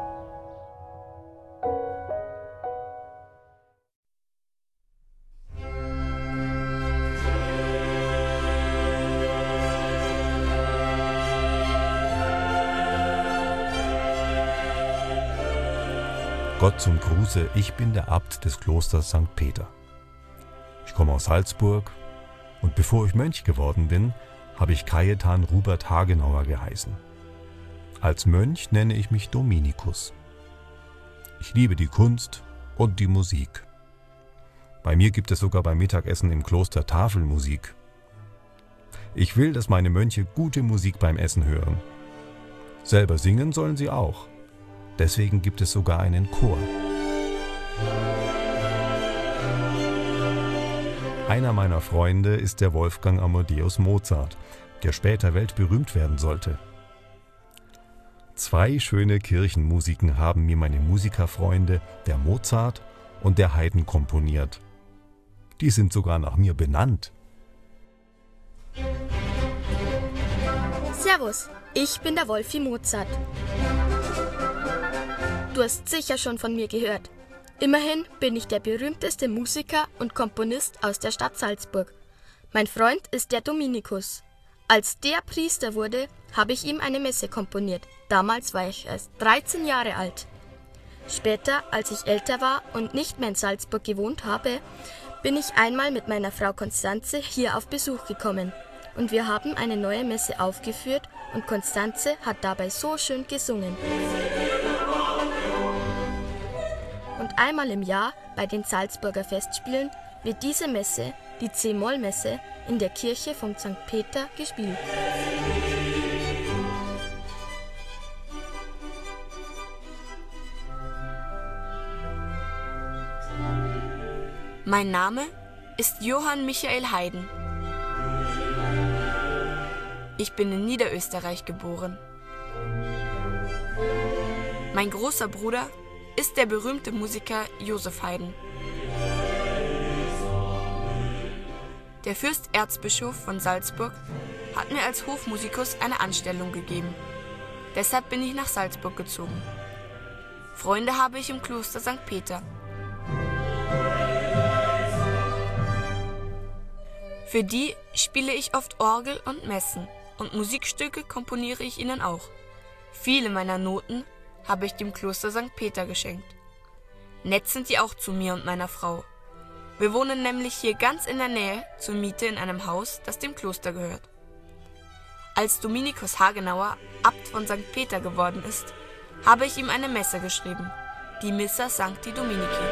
Gott zum Gruße, ich bin der Abt des Klosters Sankt Peter. Ich komme aus Salzburg und bevor ich Mönch geworden bin, habe ich Cajetan Rupert Hagenauer geheißen. Als Mönch nenne ich mich Dominikus. Ich liebe die Kunst und die Musik. Bei mir gibt es sogar beim Mittagessen im Kloster Tafelmusik. Ich will, dass meine Mönche gute Musik beim Essen hören. Selber singen sollen sie auch. Deswegen gibt es sogar einen Chor. Einer meiner Freunde ist der Wolfgang Amadeus Mozart, der später weltberühmt werden sollte. Zwei schöne Kirchenmusiken haben mir meine Musikerfreunde, der Mozart und der Haydn, komponiert. Die sind sogar nach mir benannt. Servus, ich bin der Wolfi Mozart. Du hast sicher schon von mir gehört. Immerhin bin ich der berühmteste Musiker und Komponist aus der Stadt Salzburg. Mein Freund ist der Dominikus. Als der Priester wurde, habe ich ihm eine Messe komponiert. Damals war ich erst dreizehn Jahre alt. Später, als ich älter war und nicht mehr in Salzburg gewohnt habe, bin ich einmal mit meiner Frau Konstanze hier auf Besuch gekommen. Und wir haben eine neue Messe aufgeführt und Konstanze hat dabei so schön gesungen. Und einmal im Jahr bei den Salzburger Festspielen wird diese Messe, die C-Moll-Messe, in der Kirche von Sankt Peter gespielt. Mein Name ist Johann Michael Haydn. Ich bin in Niederösterreich geboren. Mein großer Bruder ist der berühmte Musiker Joseph Haydn. Der Fürsterzbischof von Salzburg hat mir als Hofmusikus eine Anstellung gegeben. Deshalb bin ich nach Salzburg gezogen. Freunde habe ich im Kloster Sankt Peter. Für die spiele ich oft Orgel und Messen und Musikstücke komponiere ich ihnen auch. Viele meiner Noten habe ich dem Kloster Sankt Peter geschenkt. Nett sind die auch zu mir und meiner Frau. Wir wohnen nämlich hier ganz in der Nähe zur Miete in einem Haus, das dem Kloster gehört. Als Dominikus Hagenauer Abt von Sankt Peter geworden ist, habe ich ihm eine Messe geschrieben, die Missa Sancti Dominici.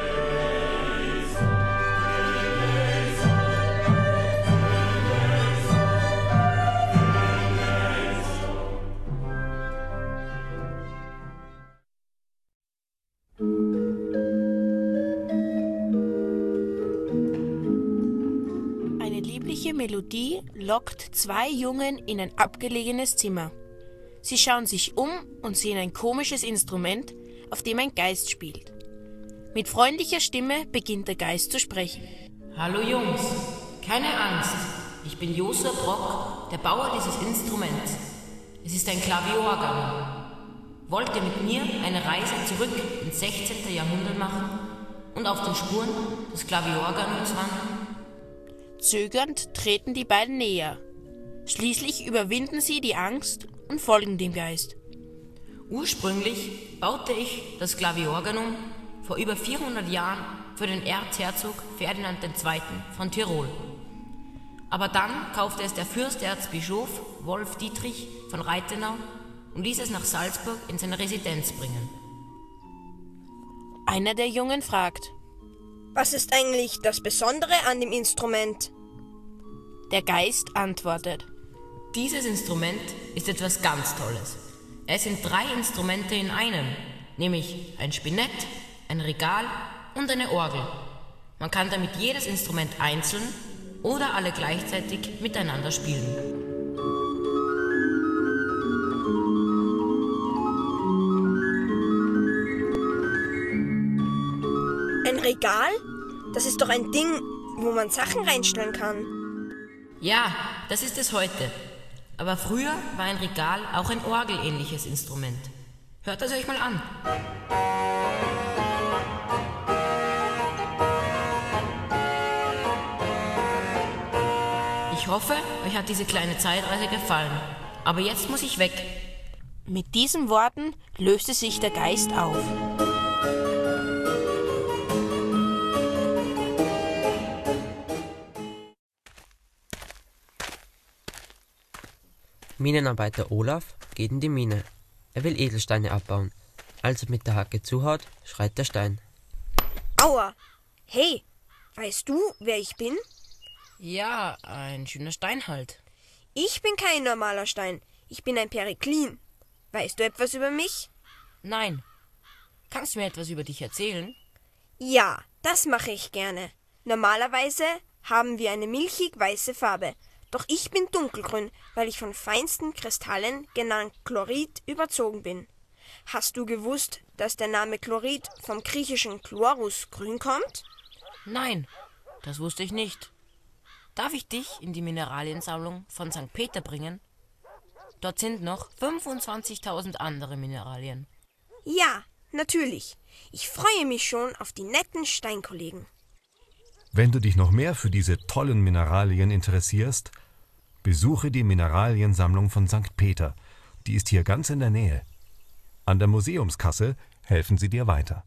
Melodie lockt zwei Jungen in ein abgelegenes Zimmer. Sie schauen sich um und sehen ein komisches Instrument, auf dem ein Geist spielt. Mit freundlicher Stimme beginnt der Geist zu sprechen. Hallo Jungs, keine Angst, ich bin Josef Brock, der Bauer dieses Instruments. Es ist ein Klavierorgan. Wollt ihr mit mir eine Reise zurück ins sechzehnten. Jahrhundert machen und auf den Spuren des Klavierorgans wandern? Zögernd treten die beiden näher. Schließlich überwinden sie die Angst und folgen dem Geist. Ursprünglich baute ich das Klavierorganum vor über vierhundert Jahren für den Erzherzog Ferdinand der Zweite. von Tirol. Aber dann kaufte es der Fürsterzbischof Wolf Dietrich von Reithenau und ließ es nach Salzburg in seine Residenz bringen. Einer der Jungen fragt: Was ist eigentlich das Besondere an dem Instrument? Der Geist antwortet: Dieses Instrument ist etwas ganz Tolles. Es sind drei Instrumente in einem, nämlich ein Spinett, ein Regal und eine Orgel. Man kann damit jedes Instrument einzeln oder alle gleichzeitig miteinander spielen. Ein Regal? Das ist doch ein Ding, wo man Sachen reinstellen kann. Ja, das ist es heute. Aber früher war ein Regal auch ein orgelähnliches Instrument. Hört es euch mal an. Ich hoffe, euch hat diese kleine Zeitreise gefallen. Aber jetzt muss ich weg. Mit diesen Worten löste sich der Geist auf. Minenarbeiter Olaf geht in die Mine. Er will Edelsteine abbauen. Als er mit der Hacke zuhaut, schreit der Stein. Aua! Hey, weißt du, wer ich bin? Ja, ein schöner Stein halt. Ich bin kein normaler Stein. Ich bin ein Periklin. Weißt du etwas über mich? Nein. Kannst du mir etwas über dich erzählen? Ja, das mache ich gerne. Normalerweise haben wir eine milchig weiße Farbe. Doch ich bin dunkelgrün, weil ich von feinsten Kristallen, genannt Chlorid, überzogen bin. Hast du gewusst, dass der Name Chlorid vom griechischen Chlorus grün kommt? Nein, das wusste ich nicht. Darf ich dich in die Mineraliensammlung von Sankt Peter bringen? Dort sind noch fünfundzwanzigtausend andere Mineralien. Ja, natürlich. Ich freue mich schon auf die netten Steinkollegen. Wenn du dich noch mehr für diese tollen Mineralien interessierst, besuche die Mineraliensammlung von Sankt Peter. Die ist hier ganz in der Nähe. An der Museumskasse helfen sie dir weiter.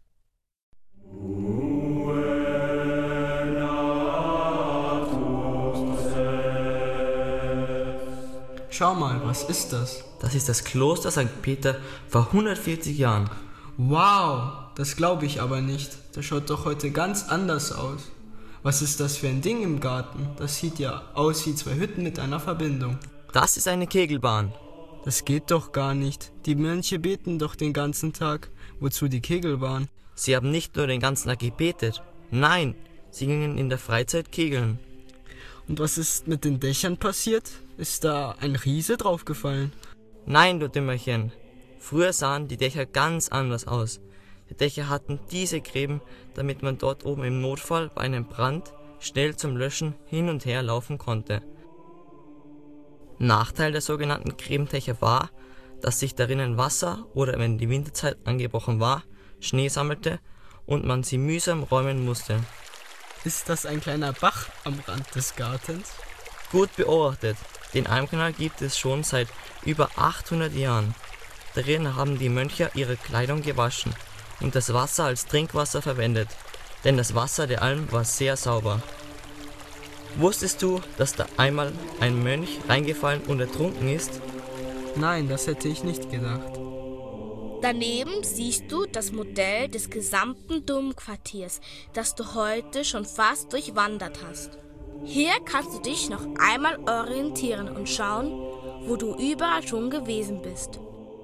Schau mal, was ist das? Das ist das Kloster Sankt Peter vor hundertvierzig Jahren. Wow, das glaube ich aber nicht. Das schaut doch heute ganz anders aus. Was ist das für ein Ding im Garten? Das sieht ja aus wie zwei Hütten mit einer Verbindung. Das ist eine Kegelbahn. Das geht doch gar nicht. Die Mönche beten doch den ganzen Tag. Wozu die Kegelbahn? Sie haben nicht nur den ganzen Tag gebetet. Nein, sie gingen in der Freizeit kegeln. Und was ist mit den Dächern passiert? Ist da ein Riese draufgefallen? Nein, du Dümmerchen. Früher sahen die Dächer ganz anders aus. Die Dächer hatten diese Gräben, damit man dort oben im Notfall bei einem Brand schnell zum Löschen hin und her laufen konnte. Nachteil der sogenannten Gräbendächer war, dass sich darinnen Wasser oder, wenn die Winterzeit angebrochen war, Schnee sammelte und man sie mühsam räumen musste. Ist das ein kleiner Bach am Rand des Gartens? Gut beobachtet. Den Almkanal gibt es schon seit über achthundert Jahren. Darin haben die Mönche ihre Kleidung gewaschen und das Wasser als Trinkwasser verwendet, denn das Wasser der Alm war sehr sauber. Wusstest du, dass da einmal ein Mönch reingefallen und ertrunken ist? Nein, das hätte ich nicht gedacht. Daneben siehst du das Modell des gesamten Domquartiers, das du heute schon fast durchwandert hast. Hier kannst du dich noch einmal orientieren und schauen, wo du überall schon gewesen bist.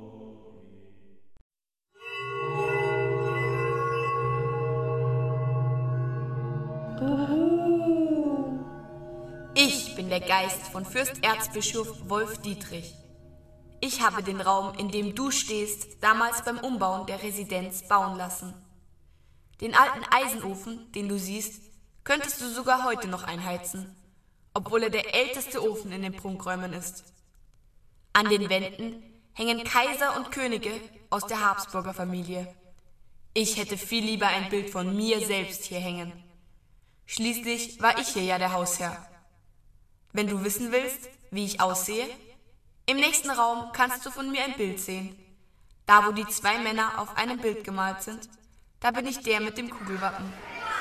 Ich bin der Geist von Fürsterzbischof Wolf Dietrich. Ich habe den Raum, in dem du stehst, damals beim Umbauen der Residenz bauen lassen. Den alten Eisenofen, den du siehst, könntest du sogar heute noch einheizen. obwohl er der älteste Ofen in den Prunkräumen ist. An den Wänden hängen Kaiser und Könige aus der Habsburger Familie. Ich hätte viel lieber ein Bild von mir selbst hier hängen. Schließlich war ich hier ja der Hausherr. Wenn du wissen willst, wie ich aussehe, im nächsten Raum kannst du von mir ein Bild sehen. Da, wo die zwei Männer auf einem Bild gemalt sind, da bin ich der mit dem Kugelwappen.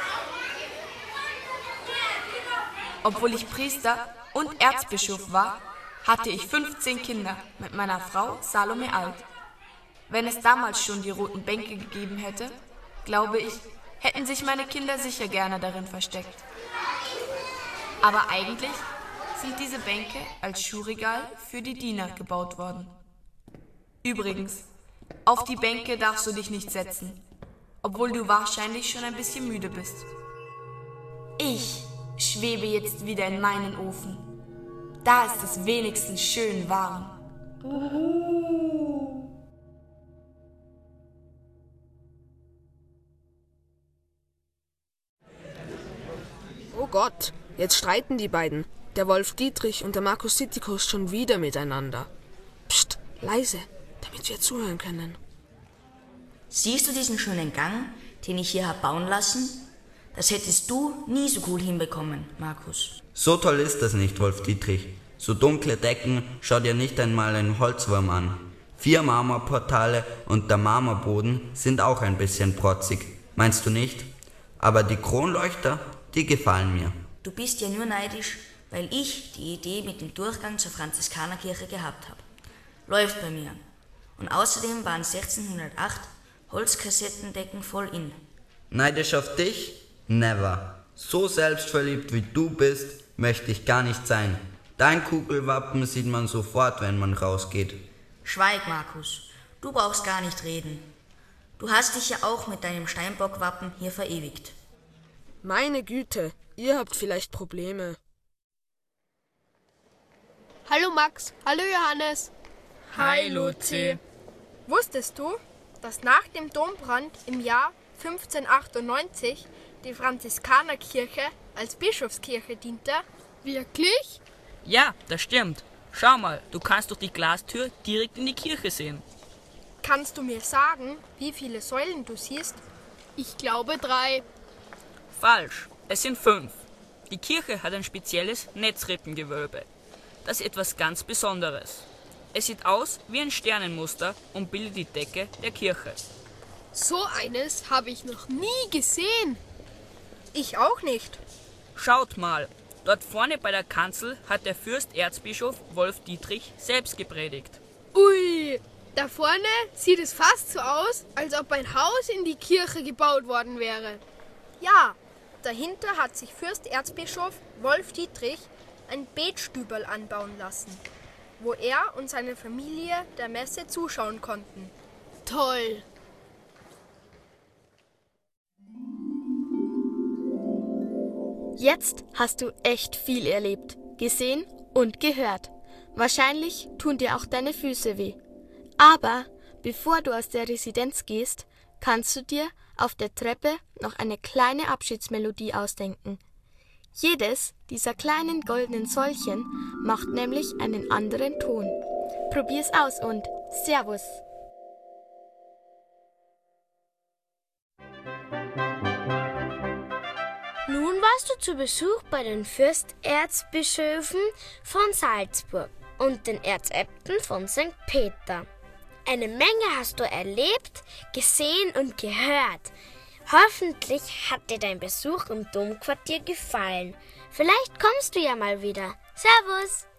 Obwohl ich Priester und Erzbischof war, hatte ich fünfzehn Kinder mit meiner Frau Salome Alt. Wenn es damals schon die roten Bänke gegeben hätte, glaube ich, hätten sich meine Kinder sicher gerne darin versteckt. Aber eigentlich sind diese Bänke als Schuhregal für die Diener gebaut worden. Übrigens, auf die Bänke darfst du dich nicht setzen, obwohl du wahrscheinlich schon ein bisschen müde bist. Ich schwebe jetzt wieder in meinen Ofen. Da ist es wenigstens schön warm. Oh Gott, jetzt streiten die beiden, der Wolf Dietrich und der Markus Sittikus, schon wieder miteinander. Psst, leise, damit wir zuhören können. Siehst du diesen schönen Gang, den ich hier habe bauen lassen? Das hättest du nie so cool hinbekommen, Markus. So toll ist das nicht, Wolf Dietrich. So dunkle Decken schaut ja nicht einmal ein Holzwurm an. Vier Marmorportale und der Marmorboden sind auch ein bisschen protzig. Meinst du nicht? Aber die Kronleuchter, die gefallen mir. Du bist ja nur neidisch, weil ich die Idee mit dem Durchgang zur Franziskanerkirche gehabt habe. Läuft bei mir. Und außerdem waren sechzehnhundertacht Holzkassettendecken voll in. Neidisch auf dich? Never. So selbstverliebt wie du bist, möchte ich gar nicht sein. Dein Kugelwappen sieht man sofort, wenn man rausgeht. Schweig, Markus. Du brauchst gar nicht reden. Du hast dich ja auch mit deinem Steinbockwappen hier verewigt. Meine Güte, ihr habt vielleicht Probleme. Hallo Max, hallo Johannes. Hi Luzi. Wusstest du, dass nach dem Dombrand im Jahr fünfzehnhundertachtundneunzig die Franziskanerkirche als Bischofskirche diente? Wirklich? Ja, das stimmt. Schau mal, du kannst durch die Glastür direkt in die Kirche sehen. Kannst du mir sagen, wie viele Säulen du siehst? Ich glaube drei. Falsch, es sind fünf. Die Kirche hat ein spezielles Netzrippengewölbe. Das ist etwas ganz Besonderes. Es sieht aus wie ein Sternenmuster und bildet die Decke der Kirche. So eines habe ich noch nie gesehen. Ich auch nicht. Schaut mal, dort vorne bei der Kanzel hat der Fürsterzbischof Wolf Dietrich selbst gepredigt. Ui, da vorne sieht es fast so aus, als ob ein Haus in die Kirche gebaut worden wäre. Ja, dahinter hat sich Fürsterzbischof Wolf Dietrich ein Betstüberl anbauen lassen, wo er und seine Familie der Messe zuschauen konnten. Toll! Jetzt hast du echt viel erlebt, gesehen und gehört. Wahrscheinlich tun dir auch deine Füße weh. Aber bevor du aus der Residenz gehst, kannst du dir auf der Treppe noch eine kleine Abschiedsmelodie ausdenken. Jedes dieser kleinen goldenen Säulchen macht nämlich einen anderen Ton. Probier's aus und Servus! Nun warst du zu Besuch bei den Fürsterzbischöfen von Salzburg und den Erzäbten von Sankt Peter. Eine Menge hast du erlebt, gesehen und gehört. Hoffentlich hat dir dein Besuch im Domquartier gefallen. Vielleicht kommst du ja mal wieder. Servus!